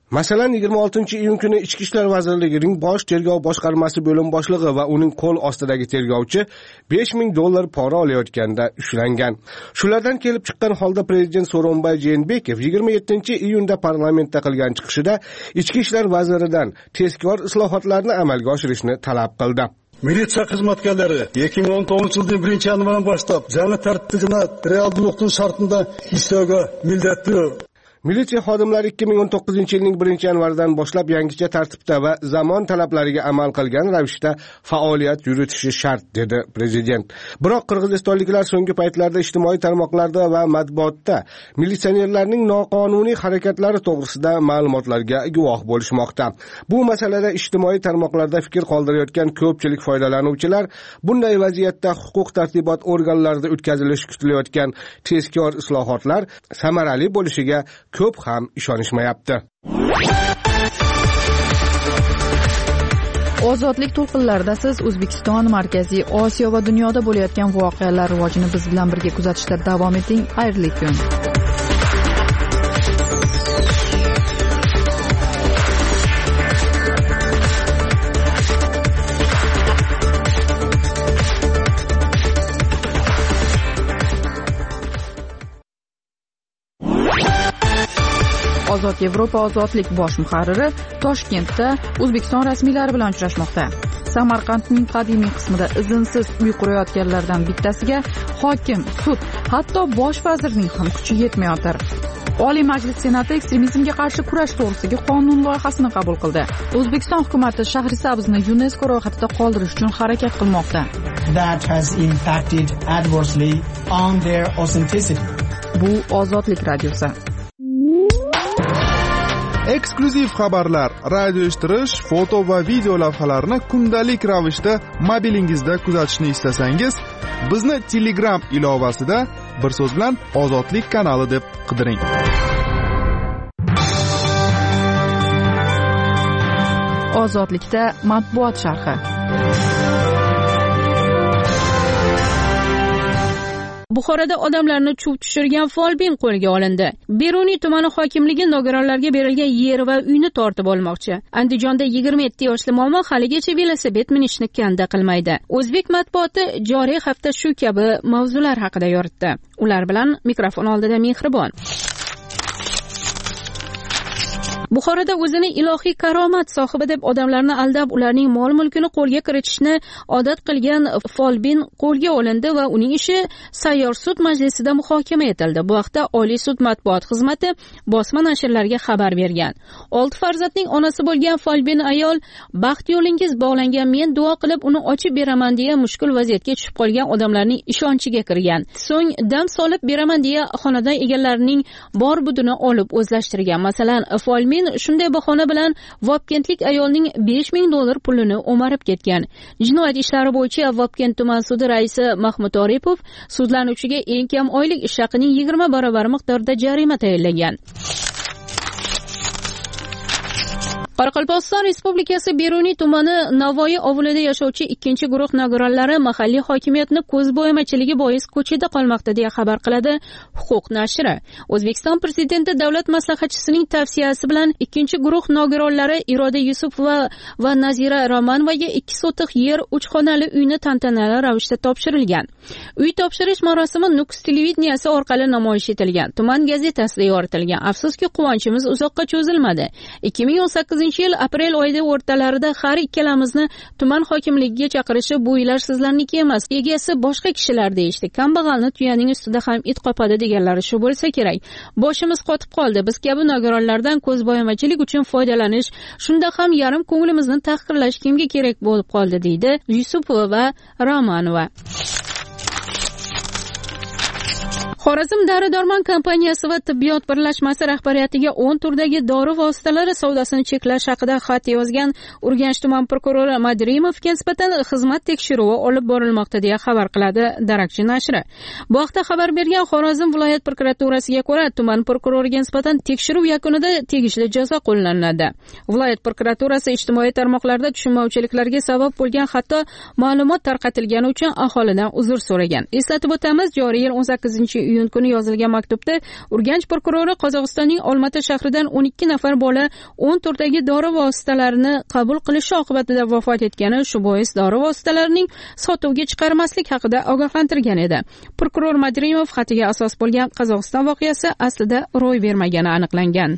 Masalan, 26-iyun kuni Ichki ishlar vazirligining bosh tergov boshqarmasi bo'lim boshlig'i va uning qo'l ostidagi tergovchi $5,000 pora olayotganda ushlangan. Shulardan kelib chiqqan holda prezident So'ronbay Jeenbekov 27-iyunda parlamentda qilgan chiqishida Ichki ishlar vaziridan tezkor islohotlarni amalga oshirishni talab qildi. Militsiya xizmatkorlari 2019-yilning 1-yanvaridan boshlab jamiyat tartibini reallikning shartida ishlashga millatli. Militsiya xodimlari 2019-yilning 1-yanvaridan boshlab yangicha tartibda va zamon talablariga amal qilgan ravishda faoliyat yuritishi shart, dedi prezident. Biroq qirg'izistonliklar so'nggi paytlarda ijtimoiy tarmoqlarda va matbuotda militsionerlarning noqonuniy harakatlari to'g'risida ma'lumotlarga guvoh bo'lishmoqda. Bu masalada ijtimoiy tarmoqlarda fikr qoldirayotgan ko'pchilik foydalanuvchilar bunday vaziyatda huquq tartibot organlarida o'tkazilishi kutilayotgan tezkor islohotlar samarali bo'lishiga ko'p ham ishonishmayapti. Ozodlik to'lqinlarida siz O'zbekiston, Markaziy Osiyo va dunyoda bo'layotgan voqealar rivojini biz bilan birga kuzatishda davom eting. Xayrli kun. Ozod Yevropa ozodlik bosh muharriri Toshkentda O'zbekiston rasmiylari bilan uchrashmoqda. Samarqandning qadimiy qismida izinsiz uy qurayotganlardan bittasiga hokim, sud, hatto bosh vazirning ham kuchi yetmayotir. Oliy Majlis Senati ekstremizmga qarshi kurash to'g'risidagi qonun loyihasini qabul qildi. O'zbekiston hukumatı Shahrisabzni UNESCO ro'yxatida qoldirish uchun harakat qilmoqda. That has impacted adversely on their authenticity. Bu Ozodlik radiosi. Eksklyuziv xabarlar, radio eshittirish, foto va video lavhalarni kundalik ravishda mobilingizda kuzatishni istasangiz, bizni Telegram ilovasida bir so'z bilan Ozodlik kanali deb qidiring. Ozodlikda matbuot sharhi. Buxoroda odamlarni chuv tushirgan folbin qo'lga olindi. Beruniy tumani hokimligi nogironlarga berilgan yer va uyni tortib olmoqchi. Andijonda 27 yoshli momo haligacha velosiped minishni kanda qilmaydi. O'zbek matbuoti joriy hafta shu kabi mavzular haqida yoritdi. Ular bilan mikrofon oldida Mehribon. Buxoroda o'zini ilohiy karomat sohibi deb odamlarni aldab, ularning mol-mulkini qo'lga kiritishni odat qilgan folbin qo'lga olindi va uning ishi sayyor sud majlisida muhokama etildi. Bu haqda Oliy sud matbuot xizmati bosma nashrlarga xabar bergan. 6 farzandning onasi bo'lgan folbin ayol, baxt yo'lingiz bog'langan, men duo qilib uni ochib beraman deya mushkul vaziyatga tushib qolgan odamlarning ishonchiga kirgan. So'ng dam solib beraman deya xonadon egalarining bor budini olib o'zlashtirgan. Masalan, folbin shunday bahona bilan Vobkentlik ayolning $5,000 pulini o'marib ketgan. Jinoyat ishlari bo'yicha Vobkent tuman sudi raisi Mahmud Oripov sudlanuvchiga eng kam oylik ish haqining 20 barobar miqdorida jarima tayinlagan. Qoraqalpog'iston Respublikasi Beruniy tumani Navoiy ovulida yashovchi ikkinchi guruh nogironlari mahalliy hokimiyatni ko'zbo'yamachiligi bois ko'chada qolmoqda deya xabar qiladi Huquq nashri. O'zbekiston prezidenti davlat maslahatchisining tavsiyasi bilan ikkinchi guruh nogironlari Iroda Yusupova va Nazira Romanvaga 2 sotix yer, 3 xonali uyni tantanali ravishda topshirilgan. Uy topshirish marosimi Nukus televideniyasi orqali namoyish etilgan. Tuman gazetasida yoritilgan. Afsuski, quvonchimiz uzoqqa cho'zilmadi. 2018-yil aprel oyida o'rtalarida har ikkalamizni tuman hokimligiga chaqirishi bu uylar sizlarniki emas, egasi boshqa kishilar deyishdi. Kambag'alni tuyaning ustida ham it qopadi deganlari shu bo'lsa kerak. Boshimiz qotib qoldi. Biz kabi nogironlardan ko'zbo'yamachilik uchun foydalanish, shunda ham yarim ko'nglimizni tahqirlash kimga kerak bo'lib qoldi, deydi Yusupova va Romanova. Xorazm Dori-Dormon kompaniyasi va tibbiyot birlashmasi rahbariyatiga 10 turdagi dori vositalari savdosini cheklash haqida xat yozgan Urganch tuman prokurori Madrimovga nisbatan xizmat tekshiruvi olib borilmoqda deya xabar qiladi Darakchi nashri. Bu haqda xabar bergan Xorazm viloyat prokuraturasiga ko'ra, tuman prokuroriga nisbatan tekshiruv yakunida tegishli jazo qo'llaniladi. Viloyat prokuraturasi ijtimoiy tarmoqlarda tushunmovchiliklarga sabab bo'lgan, hatto ma'lumot tarqatilgani uchun aholidan uzr so'ragan. Eslatib o'tamiz, joriy yil 18 iyun kuni yozilgan maktubda Urganch prokurori Qozog'istonning Olmata shahridan 12 nafar bola 10 turdagi dori vositalarini qabul qilishi oqibatida vafot etgani, shu bois dori vositalarining sotuvga chiqarmaslik haqida ogohlantirgan edi. Prokuror Madrimov xatiga asos bo'lgan Qozog'iston voqeasi aslida ro'y bermagani aniqlangan.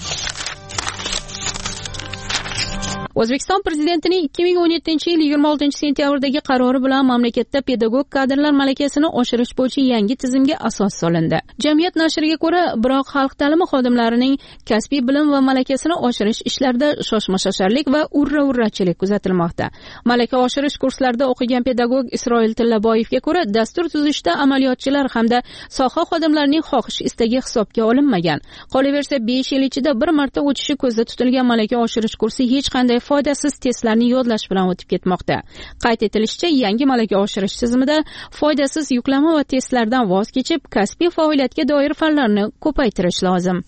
O'zbekiston prezidentining 2017-yil 26-sentyabrdagi qarori bilan mamlakatda pedagog kadrlar malakasini oshirish bo'yicha yangi tizimga asos solindi. Jamiyat nashriga ko'ra, biroq xalq ta'limi xodimlarining kasbiy bilim va malakasini oshirish ishlarida shoshma-shosharlik va urra-urrachilik kuzatilmoqda. Malaka oshirish kurslarida o'qigan pedagog Isroil Tillaboyevga ko'ra, dastur tuzishda amaliyotchilar hamda soha xodimlarining xohish istagi hisobga olinmagan. Qolaversa, 5 yil ichida bir marta o'tishi ko'zda tutilgan malaka oshirish kursi hech qanday foydasiz testlarni yodlash bilan o'tib ketmoqda. Qayd etilishicha, yangi malaka oshirish tizimida foydasiz yuklama va testlardan voz kechib, kasbiy faoliyatga doir fanlarni ko'paytirish lozim.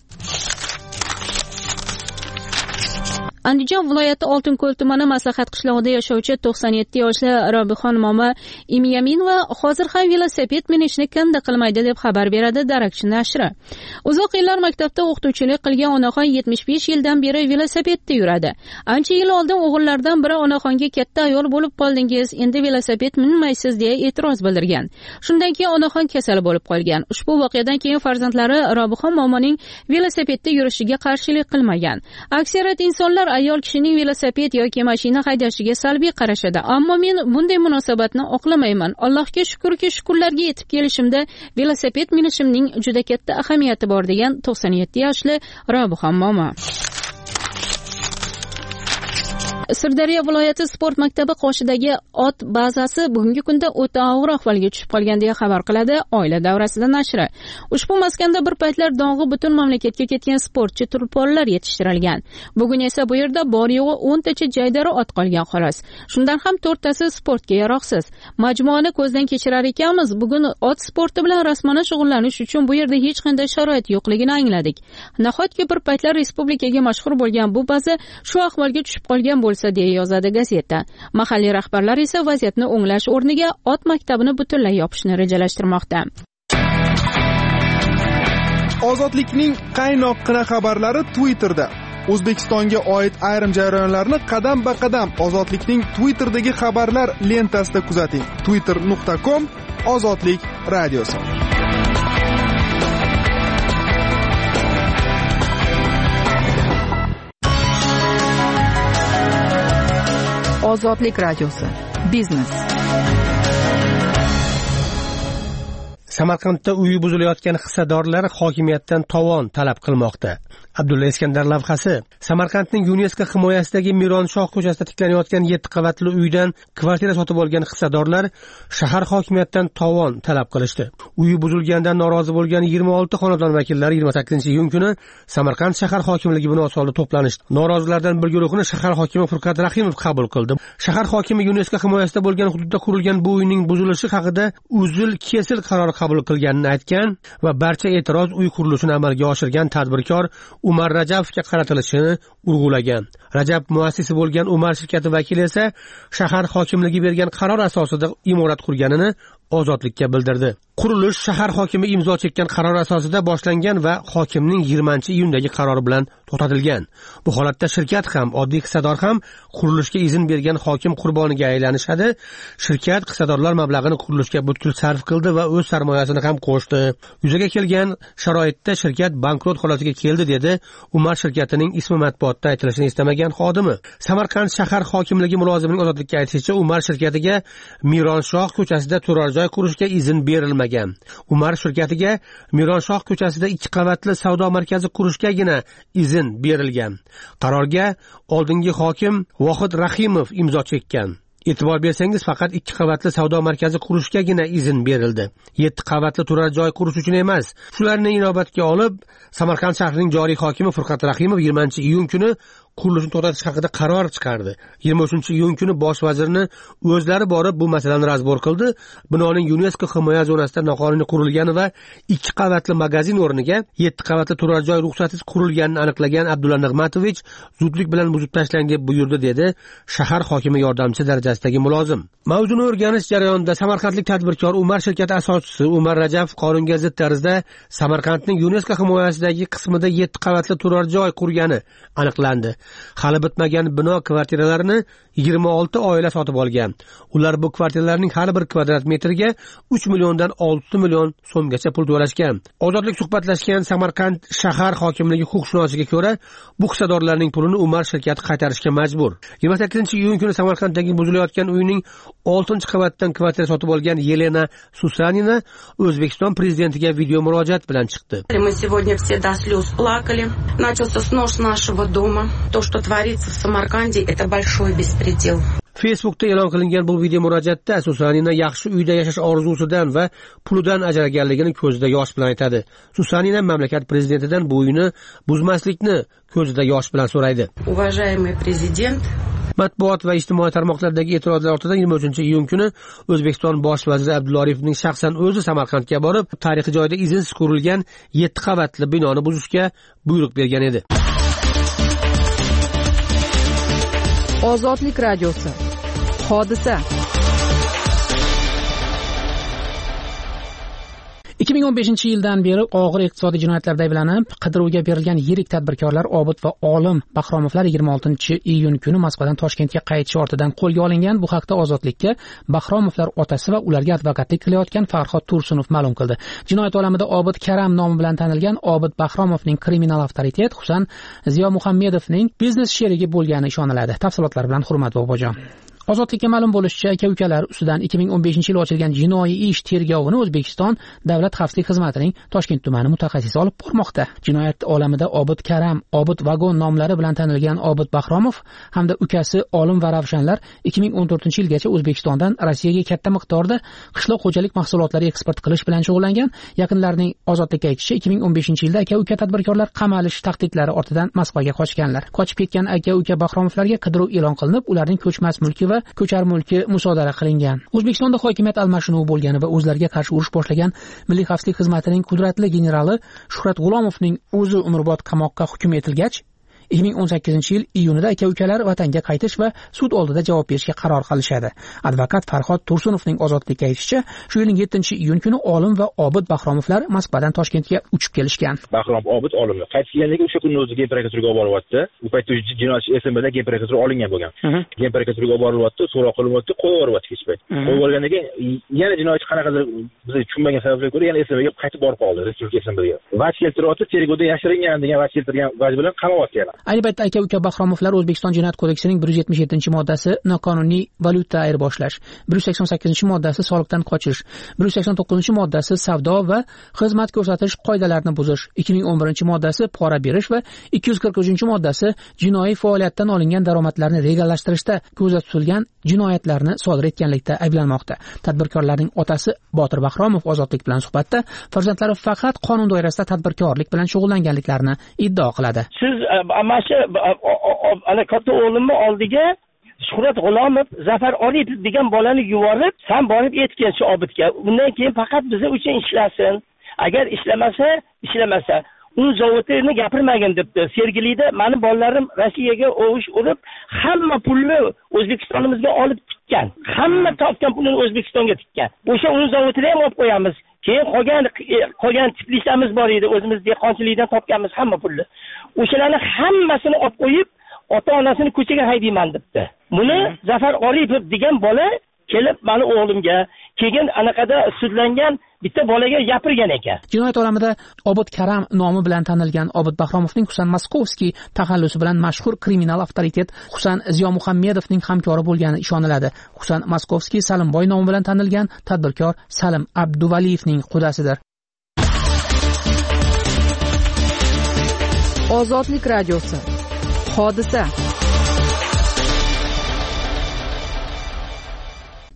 Andijon viloyati Oltinko'l tumani Maslahat qishlog'ida yashovchi 97 yoshli Robixon momo Imyaminova hozir ham velosiped minishni kanda qilmaydi deb xabar beradi Darakchi nashri. Uzoq yillar maktabda o'qituvchilik qilgan onaxon 75 yildan beri velosipedda yuradi. Ancha yil oldin o'g'illardan biri onaxonga katta ayol bo'lib qoldingiz, endi velosiped minmaysiz deya e'tiroz bildirgan. Shundan keyin onaxon kasal bo'lib qolgan. Ushbu voqeadan keyin farzandlari Robixon momoning velosipedda yurishiga qarshilik qilmagan. Aksariyat insonlar ayol kishining velosiped yoki mashina haydashiga salbiy qarashadi, ammo men bunday munosabatni oqlamayman. Allohga shukrki, shukurlarga yetib kelishimda velosiped minishimning juda katta ahamiyati bor degan 97 yoshli Robixon momo. Sirdaryo viloyati sport maktabi qoshidagi ot bazasi bugungi kunda o'ta og'ir ahvolga tushib qolgan deya xabar qiladi Oila davrasida nashri. Ushbu maskanda bir paytlar dong'i butun mamlakatga ketgan sportchi turponlar yetishtirilgan. Bugun esa bu yerda bor yo'g'i 10 tacha jaydari ot qolgan xolos. Shundan ham 4 tasi sportga yaroqsiz. Majmuani ko'zdan kechirar ekanmiz. Bugun ot sporti bilan rasmana shug'ullanish uchun bu yerda hech qanday sharoit yo'qligini angladik. Nahotki bir paytlar respublikaga mashhur bo'lgan bu baza shu ahvolga tushib qolgan bo'lsa deya yozadi gazeta. Mahalliy rahbarlar esa vaziyatni o'nglash o'rniga ot maktabini butunlay yopishni rejalashtirmoqda. Ozodlikning qaynoqqina xabarlari Twitterda. O'zbekistonga oid ayrim jarayonlarni qadam-ba-qadam Ozodlikning Twitterdagi xabarlar lentasida kuzating. twitter.com/ozodlik radiosi. Ozodlik radiosi. Biznes. Samarqandda uyi buzilayotgan hissadorlar hokimiyatdan tovon talab qilmoqda. Abdulla Iskandar lavhasi. Samarqandning UNESCO himoyasidagi Mironshoh ko'chasida tiklanayotgan 7 qavatli uydan kvartira sotib olgan hissadorlar shahar hokimiyatdan tovon talab qilishdi. Uyi buzilgandan norozi bo'lgan 26 xonadon vakillari 28-iyun kuni Samarqand shahar hokimligi binosi oldida to'planishdi. Norozilardan bir guruhini shahar hokimi Furqat Rahimov qabul qildi. Shahar hokimi UNESCO himoyasida bo'lgan hududda qurilgan bu uyning buzilishi haqida uzil-kesil qaror qabul qilganini aytgan va barcha e'tiroz uy qurilishini amalga oshirgan tadbirkor Umar Rajabovga qaratilishini urg'ulagan. Rajab muassisi bo'lgan Umar shirkati vakili esa shahar hokimligi bergan qaror asosida imorat qurganini Ozodlikka bildirdi. Qurilish shahar hokimi imzo chekkan qaror asosida boshlangan va hokimning 20-iyundagi qarori bilan to'xtatilgan. Bu holatda shirkat ham, oddiy hissador ham qurilishga izn bergan hokim qurboniga aylanishadi. Shirkat hissadorlar mablag'ini qurilishga butkul sarf qildi va o'z sarmoyasini ham qo'shdi. Yuzaga kelgan sharoitda shirkat bankrot holatiga keldi dedi Umar shirkatining ismi matbuotda aytilishini istamagan xodimi. Samarqand shahar hokimligi mulozimining Ozodlikka aytishicha, Umar shirkatiga Mironshoh ko'chasida turar joy qurishga izn berilmagan. Umar shirkatiga Mironshoh ko'chasida 2 qavatli savdo markazi qurishgagina izn berilgan. Qarorga oldingi hokim Vohid Rahimov imzo chekkan. E'tibor bersangiz, faqat 2 qavatli savdo markazi qurishgagina izn berildi. 7 qavatli turar joy qurish uchun emas. Shularni inobatga olib, Samarqand shahrining joriy hokimi Furqat Rahimov 20-iyun kuni qurilishni to'xtatish haqida qaror chiqardi. 23-iyun kuni bosh vazirni o'zlari borib bu masalani razbor qildi. Binoning UNESCO himoya zonasida noqonuniy qurilgani va 2 qavatli magazin o'rniga 7 qavatli turar joy ruxsatsiz qurilganini aniqlagan Abdulla Nig'matovich zudlik bilan buzib tashlang deb buyurdi, dedi shahar hokimi yordamchisi darajasidagi mulozim. Mavzuni o'rganish jarayonida samarqandlik tadbirkor Umar shirkati asoschisi Umar Rajabov qonunga zid tarzda Samarqandning UNESCO himoyasidagi qismida 7 qavatli turar joy qurgani aniqlandi. Hali bitmagan bino kvartiralarini 26 oila sotib olgan. Ular bu kvartiralarning har bir kvadrat metriga 3 milliondan 6 million so'mgacha pul to'lashgan. Ozodlik suhbatlashgan Samarqand shahar hokimligi huquqshunoshiga ko'ra, bu hissadorlarning pulini Umar shirkati qaytarishga majbur. 28-iyun kuni Samarqanddagi buzilayotgan uyning 6-qavatdan kvartira sotib olgan Yelena Susanina O'zbekiston prezidentiga video murojaat bilan chiqdi. Мы сегодня все до слез плакали. Начался снос нашего дома. То, что творится в Самарканде, это большой беспредел. Facebookda e'lon qilingan bu video murojaatda Susanina yaxshi uyda yashash orzusidan va pulidan ajraganligini ko'zida yosh bilan aytadi. Susanina mamlakat prezidentidan bu uyni buzmaslikni ko'zida yosh bilan so'raydi. Уважаемый президент, Matbuot va ijtimoiy tarmoqlardagi e'tirozlar ortidan 23-iyun kuni O'zbekiston bosh vaziri Abdulla Oripovning shaxsan o'zi Samarqandga borib, tarixiy joyda izinsiz qurilgan 7 qavatli binoni buzishga buyruq bergan edi. Ozodlik radiosi. Hodisa. 2015-yildan beri og'ir iqtisodiy jinoyatlarda ayblanib, qidiruvga berilgan yirik tadbirkorlar Obid va Olim Bahromovlar 26-iyun kuni Moskvadan Toshkentga qaytishi ortidan qo'lga olingan. Bu haqda Ozodlikka Bahromovlar otasi va ularga advokatlik qilayotgan Farhod Tursunov ma'lum qildi. Jinoyat olamida Obid Karam nomi bilan tanilgan Obid Bahromovning kriminal avtoritet Husan Ziyo Muhammedovning biznes sherigi bo'lgani ishoniladi. Tafsilotlar bilan Hurmat Bobojon. Ozodlikka ma'lum bo'lishicha, aka-ukalar ustidan 2015-yil ochilgan jinoiy ish tergovini O'zbekiston Davlat xavfsizlik xizmatining Toshkent tumani mutaxassisi olib bormoqda. Jinoyat olamida Obid Karam, Obid Vagon nomlari bilan tanilgan Obid Bahromov hamda ukasi Olim va Ravshanlar 2014-yilgacha O'zbekistondan Rossiyaga katta miqdorda qishloq xo'jalik mahsulotlari eksport qilish bilan shug'ullangan. Yaqinlarining Ozodlikka aytishicha, 2015-yilda aka-uka tadbirkorlar qamalish tahdidlari ortidan Moskvaga qochganlar. Qochib ketgan aka-uka Bahromovlarga qidiruv e'lon qilinib, ularning ko'chmas mulki va ko'char mulki musodara qilingan. O'zbekistonda hokimiyat almashinuvi bo'lgani va o'zlariga qarshi urush boshlagan Milliy xavfsizlik xizmatining qudratli generali Shuhrat G'ulomovning o'zi umrbod qamoqqa hukm etilgach, 2018-yil iyunida aka-ukalar vatanga qaytish va sud oldida javob berishga qaror qilishadi. Advokat Farhod Tursunovning Ozodlikka aytishicha, shu yilning 7-iyun kuni Olim va Obid Bahromovlar Moskvadan Toshkentga uchib kelishgan. Bahrom Obid Olimni qaytib kelganligi o'sha kunning o'zida genprokuraturaga olib boryapti. Bu paytda jinoyatchi SMBdan genprokuratura olingan bo'lgan. Genprokuraturaga olib boryapti, so'roq qilinyapti, qo'yib yuboryapti hech payt. Qo'yib olgandan keyin yana jinoyatchi qanaqadir biz tushunmagan sabablarga ko'ra yana SMBga qaytib borib qoldi, Respublika SMBga. Vaj keltiryapti, tergovda yashiringan degan vaj keltirgan vaj bilan qamayapti yana. Ayni paytda aka-uka Bahromovlar O'zbekiston Jinoyat kodeksining 177-moddasi noqonuniy valyuta ayirboshlash, 188-moddasi soliqdan qochish, 189-moddasi savdo va xizmat ko'rsatish qoidalarini buzish, 2011-moddasi pora berish va 243-moddasi jinoiy faoliyatdan olingan daromadlarni legallashtirishda ko'zda tutilgan jinoyatlarni sodir etganlikda ayblanmoqda. Tadbirkorlarning otasi Botir Bahromov Ozodlik bilan suhbatda farzandlari faqat qonun doirasida tadbirkorlik bilan shug'ullanganliklarini iddao qiladi. Siz mana shu ana katta o'g'limni oldiga Shuhrat G'ulomov, Zafar Oripov degan bolani yuborib, sen borib aytgan shu Obidga, undan keyin faqat biz uchun ishlasin. Agar ishlamasa, uni zavodini gapirmagin debdi. Sergelida meni bolalarim Rossiyaga o'g'ish urib, hamma pulni O'zbekistonimizga olib ketgan. Hamma topgan pulini O'zbekistonga tikkan. O'sha uni zavodini ham olib qo'yamiz. Keyin qolgan tiflisamiz bor edi, o'zimiz dehqonchilikdan topganmiz hamma pulni. O'shalarni hammasini olib qo'yib, ota-onasini ko'chaga haydayman debdi. Buni Zafar Oripov degan bola kelib meni o'g'limga, keyin anaqada sudlangan bitta bolaga gapirgan ekan. Jinoyat olamida Obid Karam nomi bilan tanilgan Obid Bahromovning Husan Maskovskiy taxallusi bilan mashhur kriminal avtoritet Husan Ziyo Muhammedovning hamkori bo'lgani ishoniladi. Husan Maskovskiy Salimboy nomi bilan tanilgan tadbirkor Salim Abduvaliyevning qudasidir. Ozodlik radiosi. Hodisa.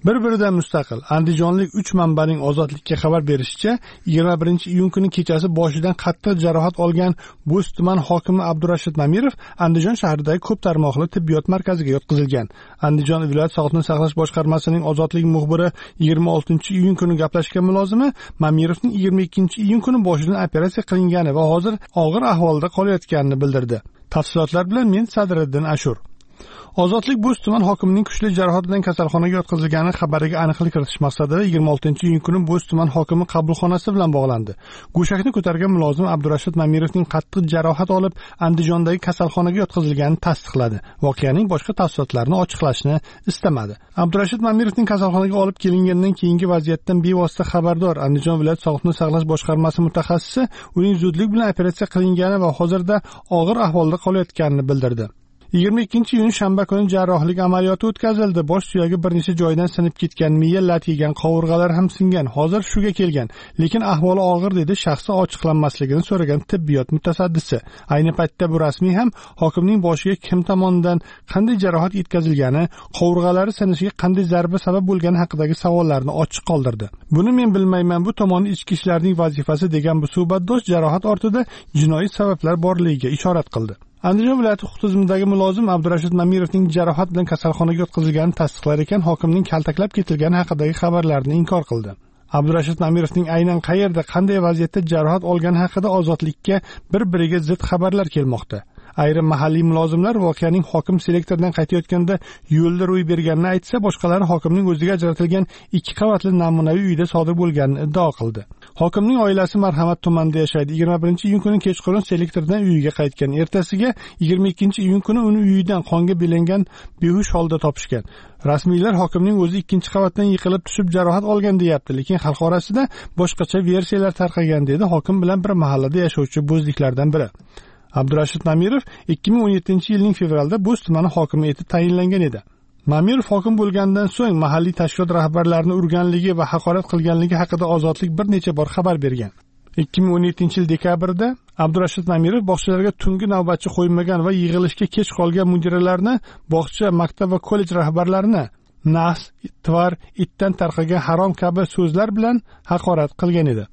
Bir-biridan mustaqil andijonlik 3 manbaning Ozodlikka xabar berishicha, 21-iyun kuni kechasi boshidan qattiq jarohat olgan Bo'z tuman hokimi Abdurashid Mamirov Andijon shahridagi ko'p tarmoqli tibbiyot markaziga yotqizilgan. Andijon viloyat sog'liqni saqlash boshqarmasining Ozodlik muxbiri 26-iyun kuni gaplashgan mulozimi Mamirovning 22-iyun kuni boshidan operatsiya qilingani va hozir og'ir ahvolda qolayotganini bildirdi. Tafsilotlar bilan men Sadriddin Ashur. Ozodlik Bo'z tuman hokimining kuchli jarohat bilan kasalxonaga yotqizilgani xabariga aniqlik kiritish maqsadida 26-iyun kuni Bo'z tuman hokimi qabulxonasi bilan bog'landi. Go'shakni ko'targan mulozim Abdurashid Mamirovning qattiq jarohat olib Andijondagi kasalxonaga yotqizilganini tasdiqladi. Voqeaning boshqa tafsilotlarini ochiqlashni istamadi. Abdurashid Mamirovning kasalxonaga olib kelinganidan keyingi vaziyatdan bevosita xabardor Andijon viloyat sog'liqni saqlash boshqarmasi mutaxassisi uning zudlik bilan operatsiya qilingani va hozirda og'ir ahvolda qolayotganini bildirdi. 22-iyun shanba kuni jarrohlik amaliyoti o'tkazildi. Bosh suyagi bir necha joydan sinib ketgan, miya lat yegan, qovurg'alar ham singan. Hozir shuga kelgan, lekin ahvoli og'ir dedi shaxsi ochiqlanmasligini so'ragan tibbiyot mutasaddisi. Ayni paytda bu rasmiy ham hokimning boshiga kim tomonidan qanday jarohat yetkazilgani, qovurg'alari sinishiga qanday zarba sabab bo'lgani haqidagi savollarni ochiq qoldirdi. Buni men bilmayman, bu tomoni ichki ishlarning vazifasi degan bu suhbatdosh jarohat ortida jinoiy sabablar borligiga ishorat qildi. Andijon viloyati huquq tizimidagi mulozim Abdurashid Mamirovning jarohat bilan kasalxonaga yotqizilganini tasdiqlar ekan, hokimning kaltaklab ketilgani haqidagi xabarlarni inkor qildi. Abdurashid Mamirovning aynan qayerda, qanday vaziyatda jarohat olgani haqida Ozodlikka bir-biriga zid xabarlar kelmoqda. Ayrim mahalliy mulozimlar voqeaning hokim selektordan qaytayotganda yo'lda ro'y berganini aytsa, boshqalari hokimning o'ziga ajratilgan 2 qavatli namunaviy uyda sodir bo'lganini iddao qildi. Hokimning oilasi Marhamat tumanida yashaydi. 21-iyun kuni kechqurun selektordan uyiga qaytgan. Ertasiga 22-iyun kuni uni uyidan qonga belangan behush holda topishgan. Rasmiylar hokimning o'zi 2-qavatdan yiqilib tushib jarohat olgan deyapti, lekin xalq orasida boshqacha versiyalar tarqagan dedi hokim bilan bir mahallada yashovchi bo'zliklardan biri. Abdurashid Mamirov 2017-yilning fevralda Bo'z tumani hokimi etib tayinlangan edi. Mamirov hokim bo'lgandan so'ng mahalliy tashkilot rahbarlarini urganligi va haqorat qilganligi haqida Ozodlik bir necha bor xabar bergan. 2017-yil dekabrda Abdurashid Mamirov bog'chalarga tungi navbatchi qo'ymagan va yig'ilishga kech qolgan mudiralarni, bog'cha, maktab va kollej rahbarlarini nahs, tvar, itdan tarqagan harom kabi so'zlar bilan haqorat qilgan edi.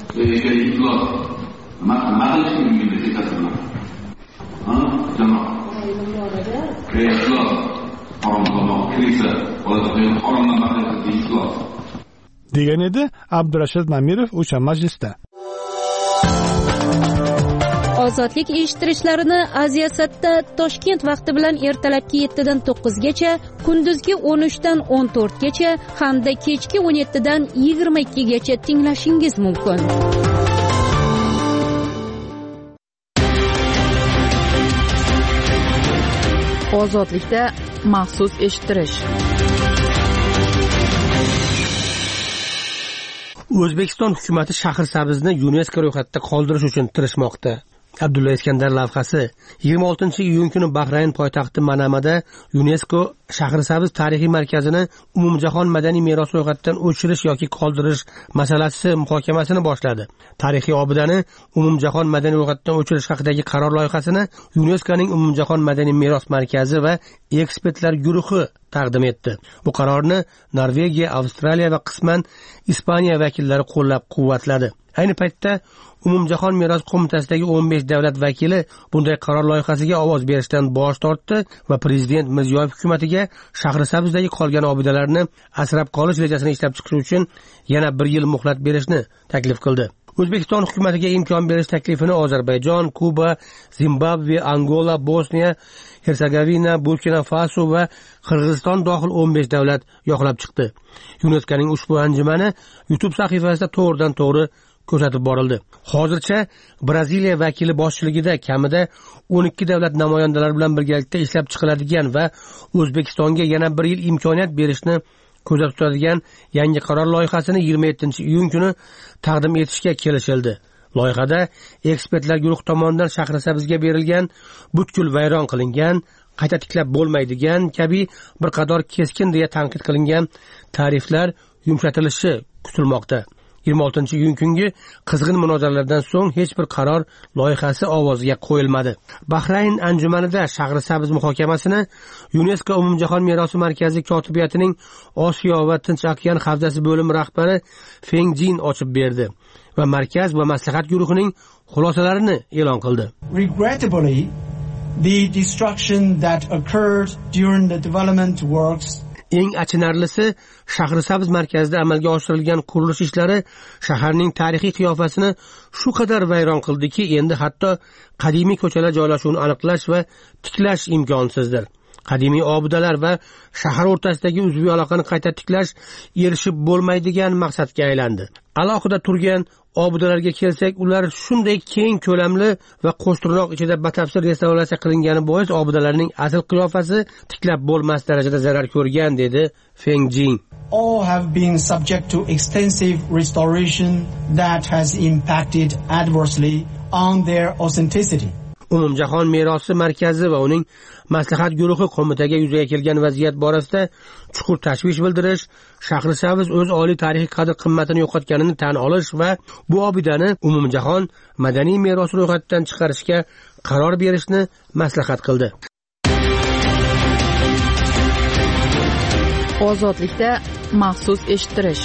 degan edi Abdurashid Mamirov o'sha majlisda. Ozodlik eshittirishlarini Aziyasatda Toshkent vaqti bilan ertalabki 7 dan 9 gacha, kunduzgi 13 dan 14 gacha hamda kechki 17 dan 22 gacha tinglashingiz mumkin. Ozodlikda maxsus eshittirish. O'zbekiston hukumati Shahrisabzni UNESCO ro'yxatida qoldirish uchun tirishmoqda. Abdulla Iskandar lavhasi 26-iyun kuni Bahrayn poytaxti Manamada UNESCO Shahrisabz tarixiy markazini umumjahon madaniy meros ro'yxatidan o'chirish yoki qoldirish masalasi muhokamasini boshladi. Tarixiy obidani umumjahon madaniy ro'yxatidan o'chirish haqidagi qaror loyihasini UNESCOning umumjahon madaniy meros markazi va ekspertlar guruhi taqdim etdi. Bu qarorni Norvegiya, Avstraliya va qisman Ispaniya vakillari qo'llab-quvvatladi. Ayni paytda umumjahon meros qo'mitasidagi 15 davlat vakili bunday qaror loyihasiga ovoz berishdan bosh tortdi va prezident Mirziyoyev hukumatiga Shahrisabzdagi qolgan obidalarni asrab qolish rejasini ishlab chiqish uchun yana 1 yil muhlat berishni taklif qildi. O'zbekiston hukumatiga imkon berish taklifini Ozarbayjon, Kuba, Zimbabve, Angola, Bosniya, Hersegovina, Burkina Faso va Qirg'iziston dohil 15 davlat yoqlab chiqdi. UNESCOning ushbu anjumani YouTube sahifasida to'g'ridan to'g'ri ko'rsatib borildi. Hozircha Braziliya vakili boshchiligida kamida 12 davlat namoyandalari bilan birgalikda ishlab chiqiladigan va O'zbekistonga yana 1 yil imkoniyat berishni ko'zda tutadigan yangi qaror loyihasini 27-iyun kuni taqdim etishga kelishildi. Loyihada ekspertlar guruhi tomonidan Shahrisabzga berilgan butkul vayron qilingan, qayta tiklab bo'lmaydigan kabi bir qator keskin deya tanqid qilingan tariflar yumshatilishi kutilmoqda. 26 kungi qizg'in munozaralardan so'ng hech bir qaror loyihasi ovoziga qo'yilmadi. Bahrayn anjumanida Shahrisabz muhokamasini UNESCO umumjahon merosi markazi kotibiyatining Osiyo va Tinch okean havzasi bo'limi rahbari Feng Jin ochib berdi va markaz va maslahat guruhining xulosalarini e'lon qildi. Regrettably, the destruction that occurred during the development works eng achinarlisi, Shahrisabz markazida amalga oshirilgan qurilish ishlari shaharning tarixiy qiyofasini shu qadar vayron qildiki, endi hatto qadimiy ko'chalar joylashuvini aniqlash va tiklash imkonsizdir. Qadimiy obidalar va shahar o'rtasidagi uzviy aloqani qayta tiklash erishib bo'lmaydigan maqsadga aylandi. Alohida turgan obidalarga kelsak, ular shunday keng ko'lamli va qo'shtirnoq ichida batafsil restavratsiya qilingani bois obidalarning asl qiyofasi tiklab bo'lmas darajada zarar ko'rgan, dedi Feng Jin. All have been subject to extensive restoration that has impacted adversely on their authenticity. Umumjahon merosi markazi va uning maslahat guruhi qo'mitaga yuzaga kelgan vaziyat borasida chuqur tashvish bildirish, Shahrisabz o'z oliy tarixiy qadr-qimmatini yo'qotganini tan olish va bu obidani umumjahon madaniy meros ro'yxatidan chiqarishga qaror berishni maslahat qildi. Ozodlikda maxsus eshittirish.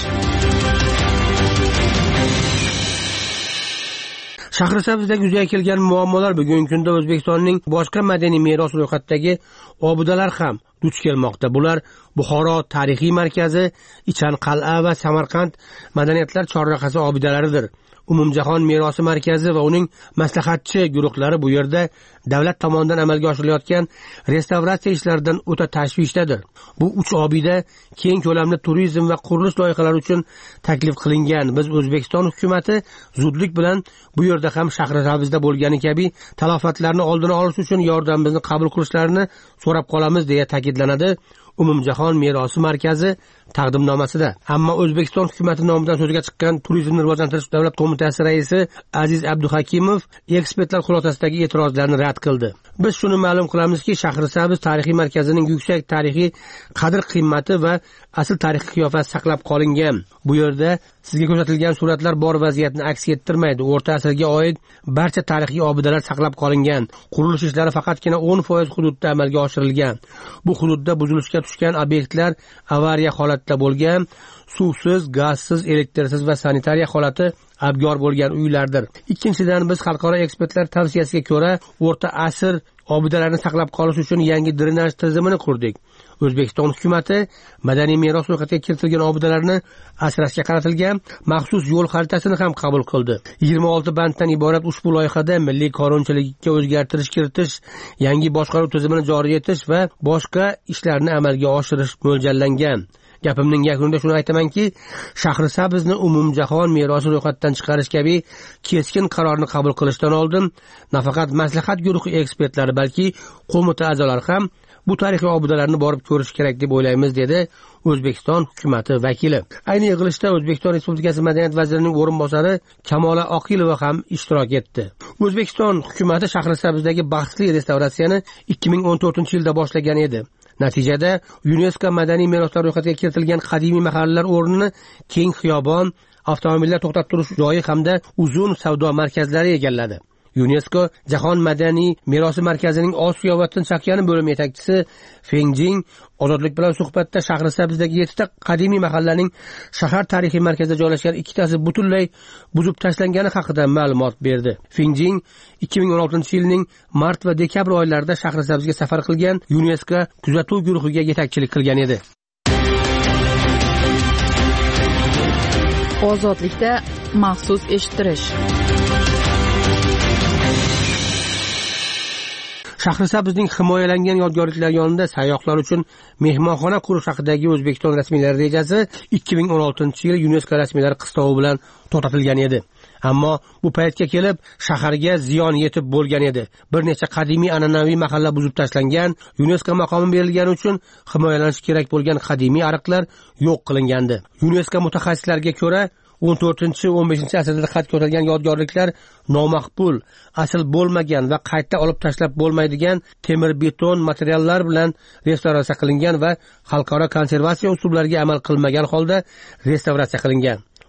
Shahrisabzda yuzaga kelgan muammolar bugungi kunda O'zbekistonning boshqa madaniy meros ro'yxatidagi obidalar ham duch kelmoqda. Bular Buxoro tarixiy markazi, Ichan qal'a va Samarqand madaniyatlar chorrahasi obidalaridir. Umumjahon merosi markazi va uning maslahatchi guruhlari bu yerda davlat tomonidan amalga oshirilayotgan restavratsiya ishlaridan o'ta tashvishdadir. Bu 3 obida keng ko'lamli turizm va qurilish loyihalari uchun taklif qilingan. Biz O'zbekiston hukumatı zudlik bilan bu yerda ham Shahrisabzda bo'lgani kabi talofatlarni oldini olish uchun yordamimizni qabul qilishlarini so'rab qolamiz, deya ta'kidlanadi Umumjahon merosi markazi taqdimnomasida. Ammo O'zbekiston hukumatı nomidan so'zga chiqqan Turizmni rivojlantirish davlat qo'mitasi raisi Aziz Abduhakimov ekspertlar xulosasidagi e'tirozlarni rad qildi. Biz shuni ma'lum qilamizki, Shahrisabz tarixiy markazining yuksak tarixiy qadr-qimmati va asl tarixiy qiyofasi saqlab qolingan. Bu yerda sizga ko'rsatilgan suratlar bor vaziyatni aks ettirmaydi. O'rta asrga oid barcha tarixiy obidalar saqlab qolingan. Qurilish ishlari faqatgina 10% hududda amalga oshirilgan. Bu hududda buzilishga tushgan obyektlar avariya holatda bo'lgan, suvsiz, gazsiz, elektrsiz va sanitariya holati abgor bo'lgan uylardir. Ikkinchidan, biz xalqaro ekspertlar tavsiyasiga ko'ra o'rta asr obidalarni saqlab qolish uchun yangi drenaj tizimini qurdik. O'zbekiston hukumatı madaniy meros ro'yxatiga kiritilgan obidalarni asrashga qaratilgan maxsus yo'l xaritasini ham qabul qildi. 26 banddan iborat ushbu loyihada milliy qonunchilikka o'zgartirish kiritish, yangi boshqaruv tizimini joriy etish va boshqa ishlarni amalga oshirish mo'ljallangan. Gapimning yakunida shuni aytamanki, Shahrisabzni umumjahon merosi ro'yxatidan chiqarish kabi keskin qarorni qabul qilishdan oldin nafaqat maslahat guruhi ekspertlari, balki qo'mita a'zolari ham bu tarixiy obidalarni borib ko'rish kerak deb o'ylaymiz, dedi O'zbekiston hukumatı vakili. Ayni yig'ilishda O'zbekiston Respublikasi Madaniyat vazirining o'rinbosari Kamola Oqilova ham ishtirok etdi. O'zbekiston hukumatı Shahrisabzdagi bahsli restavratsiyani 2014-yilda boshlagan edi. Natijada UNESCO madaniy meroslar ro'yxatiga kiritilgan qadimiy mahallalar o'rnini keng xiyobon, avtomobillar to'xtab turish joyi hamda uzun savdo markazlari egalladi. UNESCO Jahon madaniy merosi markazining Osiyo va Tinch okeani bo'limi yetakchisi Feng Jin ozodlik bilan suhbatda Shahrisabzdagi 7 ta qadimiy mahallaning shahar tarixiy markazida joylashgan 2 tasi butunlay buzib tashlangani haqida ma'lumot berdi. Feng Jin 2016-yilning mart va dekabr oylarida Shahrisabzga safar qilgan UNESCO kuzatuv guruhiga yetakchilik qilgan edi. Ozodlikda maxsus eshittirish. Shahrisabzning himoyalangan yodgorliklar yonida sayyohlar uchun mehmonxona qurish haqidagi O'zbekiston rasmiylari rejasi 2016-yil UNESCO rasmiylari qistovi bilan to'xtatilgan edi. Ammo bu paytga kelib shaharga ziyon yetib bo'lgan edi. Bir necha qadimiy an'anaviy mahalla buzib tashlangan, UNESCO maqomi berilgani uchun himoyalanish kerak bo'lgan qadimiy ariqlar yo'q qilingandi. UNESCO mutaxassislariga ko'ra 14-15 asrda qad ko'tarilgan yodgorliklar nomaqbul, asl bo'lmagan va qayta olib tashlab bo'lmaydigan temir beton materiallar bilan restavratsiya qilingan va xalqaro konservatsiya usullariga amal qilmagan holda restavratsiya qilingan.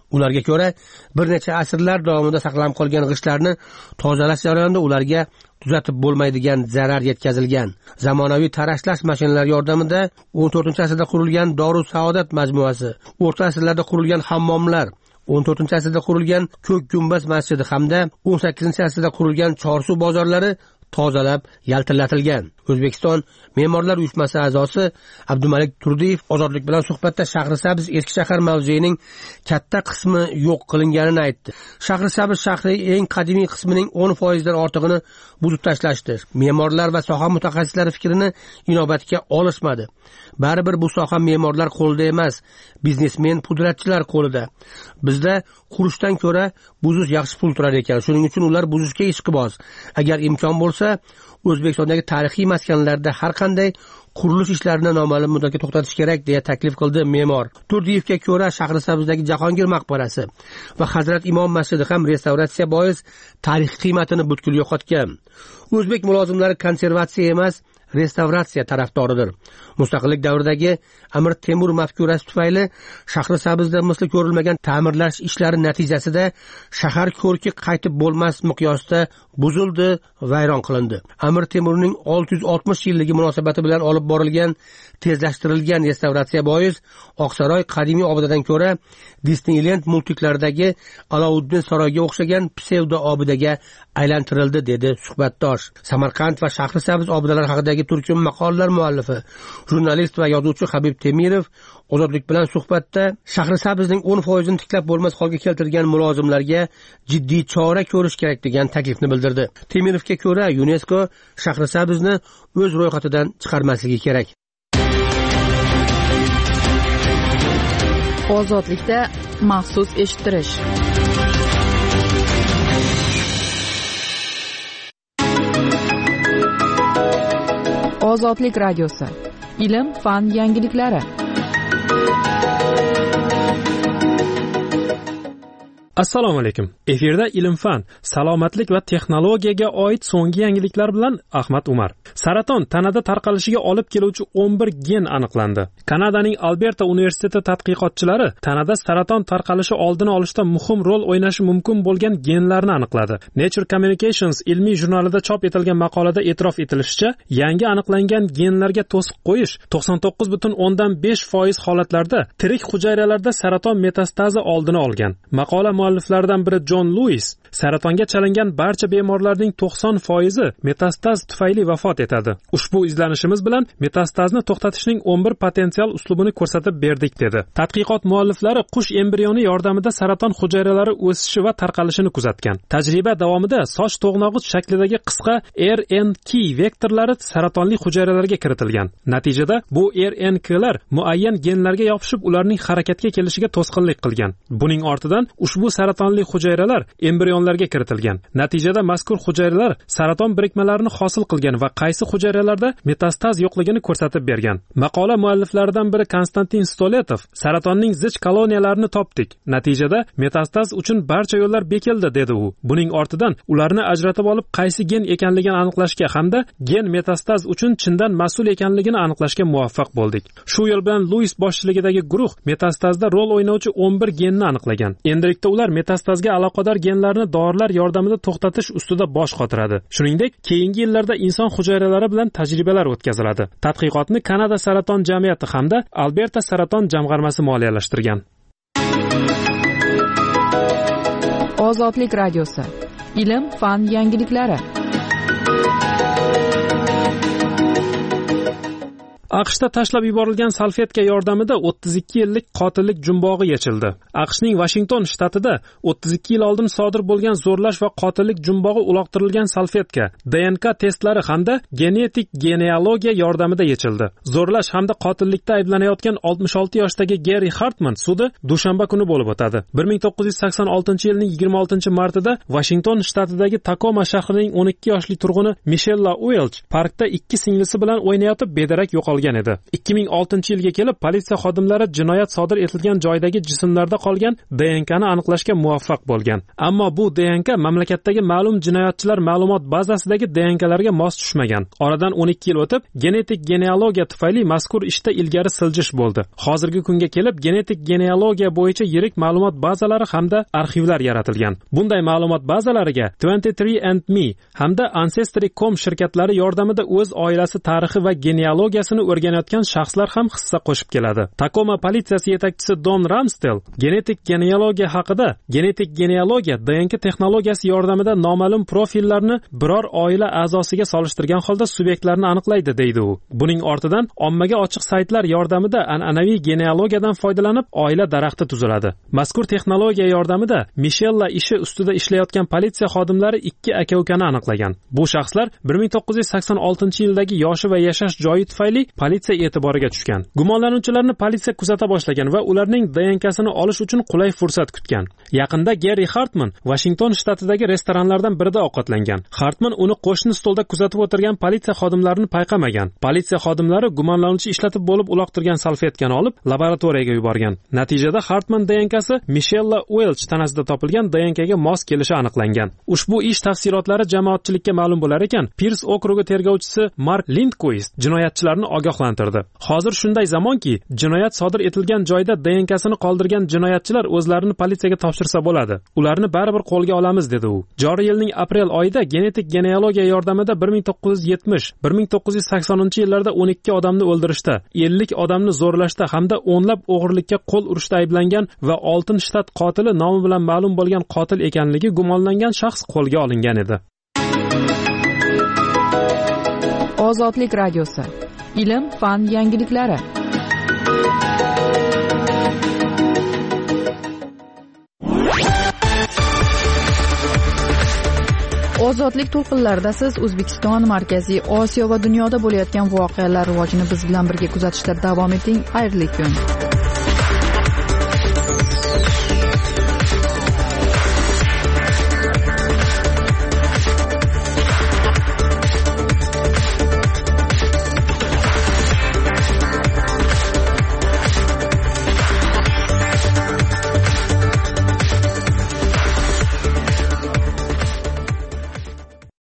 Ularga ko'ra, bir necha asrlar davomida saqlanib qolgan g'ishtlarni tozalash jarayonida ularga tuzatib bo'lmaydigan zarar yetkazilgan. Zamonaviy tarashlash mashinalari yordamida 14-asrda qurilgan Dorus Saodat majmuasi, o'rta asrlarda qurilgan hammomlar, 14-asrda qurilgan Ko'k gumbaz masjidi hamda 18-asrda qurilgan Chorsu bozorlari tozalab yaltillatilgan. O'zbekiston Me'morlar uyushmasi a'zosi Abdumalik Turdiyev ozodlik bilan suhbatda Shahrisabz eski shahar mavzeyining katta qismi yo'q qilinganini aytdi. Shahrisabz shahri eng qadimiy qismining 10% dan ortig'ini buzib tashlashdi. Me'morlar va soha mutaxassislari fikrini inobatga olishmadi. Baribir bu soha me'morlar qo'lida emas, biznesmen pudratchilar qo'lida. Bizda qurishdan ko'ra buzish yaxshi pul turar ekan. Shuning uchun ular buzishga ishqiboz. Agar imkon bo'lsa, O'zbekistondagi tarixiy maskanlarda har qanday qurilish ishlarini noma'lum muddatga to'xtatish kerak deya taklif qildi me'mor. Turdiyevga ko'ra, Shahrisabzdagi Jahongir maqbarasi va Hazrat Imom masjidi ham restavratsiya bois tarixiy qiymatini butkul yo'qotgan. O'zbek mulozimlari konservatsiya emas, restavratsiya tarafdoridir. Mustaqillik davridagi Amir Temur mafkurasi tufayli Shahrisabzda misli ko'rilmagan ta'mirlash ishlari natijasida shahar ko'rki qaytib bo'lmas miqyosda buzildi, vayron qilindi. Amir Temurning 660 yilligi munosabati bilan olib borilgan tezlashtirilgan restavratsiya bois Oqsaroy qadimiy obidadan ko'ra Disneyland multiklaridagi Alauddin saroyiga o'xshagan psevdo obidaga aylantirildi, dedi suhbatdosh. Samarqand va Shahrisabz obidalari haqidagi turkum maqolalar muallifi, jurnalist va yozuvchi Habib Temirov ozodlik bilan suhbatda Shahrisabzning 10% ni tiklab bo'lmas holga keltirgan mulozimlarga jiddiy chora ko'rish kerak degan taklifni bildirdi. Temirovga ko'ra, UNESCO Shahrisabzni o'z ro'yxatidan chiqarmasligi kerak. Ozodlikda maxsus eshittirish. Ozodlik radiosi. Ilm, fan yangiliklari. Assalomu alaykum. Efirda ilm-fan, salomatlik va texnologiyaga oid so'nggi yangiliklar bilan Ahmad Umar. Saraton tanada tarqalishiga olib keluvchi 11 gen aniqlandi. Kanadaning Alberta universiteti tadqiqotchilari tanada saraton tarqalishi oldini olishda muhim rol o'ynashi mumkin bo'lgan genlarni aniqladi. Nature Communications ilmiy jurnalida chop etilgan maqolada e'tirof etilishicha, yangi aniqlangan genlarga to'siq qo'yish 99.5% holatlarda tirik hujayralarda saraton metastazi oldini olgan. Maqola mualliflaridan biri John Lewis saratonga chalingan barcha bemorlarning 90% metastaz tufayli vafot etadi. Ushbu izlanishimiz bilan metastazni to'xtatishning 11 potensial uslubini ko'rsatib berdik, dedi. Tadqiqot mualliflari qush embrioni yordamida saraton hujayralari o'sishi va tarqalishini kuzatgan. Tajriba davomida soch to'g'nog'ich shaklidagi qisqa RNK vektorlari saratonli hujayralarga kiritilgan. Natijada bu RNKlar muayyan genlarga yopishib, ularning harakatga kelishiga to'sqinlik qilgan. Buning ortidan ushbu saratonli hujayralar embrionlarga kiritilgan. Natijada mazkur hujayralar saraton birikmalarini hosil qilgan va qaysi hujayralarda metastaz yo'qligini ko'rsatib bergan. Maqola mualliflaridan biri Konstantin Stoletov saratonning zich koloniyalarini topdik. Natijada metastaz uchun barcha yo'llar bekildi, dedi u. Buning ortidan ularni ajratib olib, qaysi gen ekanligini aniqlashga hamda gen metastaz uchun chindan mas'ul ekanligini aniqlashga muvaffaq bo'ldik. Shu yo'l bilan Lewis boshchiligidagi guruh metastazda rol o'ynovchi 11 genni aniqlagan. Endilikda ular metastazga aloqador genlarni dorilar yordamida to'xtatish ustida bosh qotiradi. Shuningdek, keyingi yillarda inson hujayralari bilan tajribalar o'tkaziladi. Tadqiqotni Kanada saraton jamiyati hamda Alberta saraton jamg'armasi moliyalashtirgan. Ozodlik radiosi. Ilm, fan yangiliklari. AQShda tashlab yuborilgan salfetka yordamida 32 yillik qotillik jumbog'i yechildi. AQShning Washington shtatida 32 yil oldin sodir bo'lgan zo'rlash va qotillik jumbog'i uloqtirilgan salfetka DNK testlari hamda genetik genealogiya yordamida yechildi. Zo'rlash hamda qotillikda ayblanayotgan 66 yoshdagi Gary Hartman sudi dushanba kuni bo'lib o'tadi. 1986-yilning 26-martida Washington shtatidagi Tacoma shahrining 12 yoshli turg'uni Michelle Welch parkda ikki singlisi bilan o'ynayotib bedarak yo'qolgan bo'lgan edi. 2006-yilga kelib politsiya xodimlari jinoyat sodir etilgan joydagi jismlarda qolgan DNKni aniqlashga muvaffaq bo'lgan. Ammo bu DNK mamlakatdagi ma'lum jinoyatchilar ma'lumot bazasidagi DNKlarga mos tushmagan. Oradan 12 yil o'tib, genetik genealogiya tufayli mazkur ishda ilgari siljish bo'ldi. Hozirgi kunga kelib, genetik genealogiya bo'yicha yirik ma'lumot bazalari hamda arxivlar yaratilgan. Bunday ma'lumot bazalariga 23andMe hamda Ancestry.com shirkatlari yordamida o'z oilasi tarixi va genealogiyasini o'rganayotgan shaxslar ham hissa qo'shib keladi. Tacoma politsiyasi yetakchisi Don Ramsdell genetik genealogiya haqida genetik genealogiya DNK texnologiyasi yordamida noma'lum profillarni biror oila a'zosiga solishtirgan holda subyektlarni aniqlaydi deydi u. Buning ortidan ommaga ochiq saytlar yordamida an'anaviy genealogiyadan foydalanib oila daraxti tuziladi. Mazkur texnologiya yordamida Mishella ishi ustida ishlayotgan politsiya xodimlari ikki aka-ukani aniqlagan. Bu shaxslar 1986-yildagi yoshi va yashash joyi tufayli politsiya e'tiboriga tushgan. Gumonlanuvchilarni politsiya kuzata boshlagan va ularning DNKsini olish uchun qulay fursat kutgan. Yaqinda Geri Hartman Washington shtatidagi restoranlardan birida ovqatlangan. Hartman uni qo'shni stolda kuzatib o'tirgan politsiya xodimlarini payqamagan. Politsiya xodimlari gumonlanuvchi ishlatib bo'lib uloqtirgan salfetkani olib laboratoriyaga yuborgan. Natijada Hartman DNKsi Mishella Welch tanasida topilgan DNKga mos kelishi aniqlangan. Ushbu ish tafsilotlari jamoatchilikka ma'lum bo'lar ekan, Pirs okrugi tergovchisi Mark Lindquist jinoyatchilarni ogohlantirdi. Hozir shunday zamonki, jinoyat sodir etilgan joyda DNKsini qoldirgan jinoyatchilar o'zlarini politsiyaga topshirsa bo'ladi. Ularni baribir qo'lga olamiz dedi u. Joriy yilning aprel oyida genetik genealogiya yordamida 1970-1980-yillarda 12 odamni o'ldirishda, 50 odamni zo'rlashda hamda o'nlab o'g'irlikka qo'l urishda ayblangan va oltin shtat qotili nomi bilan ma'lum bo'lgan qotil ekanligi gumonlangan shaxs qo'lga olingan edi. Ozodlik radiosi. Ilm, fan yangiliklari. Ozodlik to'lqinlarida siz O'zbekiston, Markaziy Osiyo va dunyoda bo'layotgan voqealar rivojini biz bilan birga kuzatishda davom eting. Xayrli kun.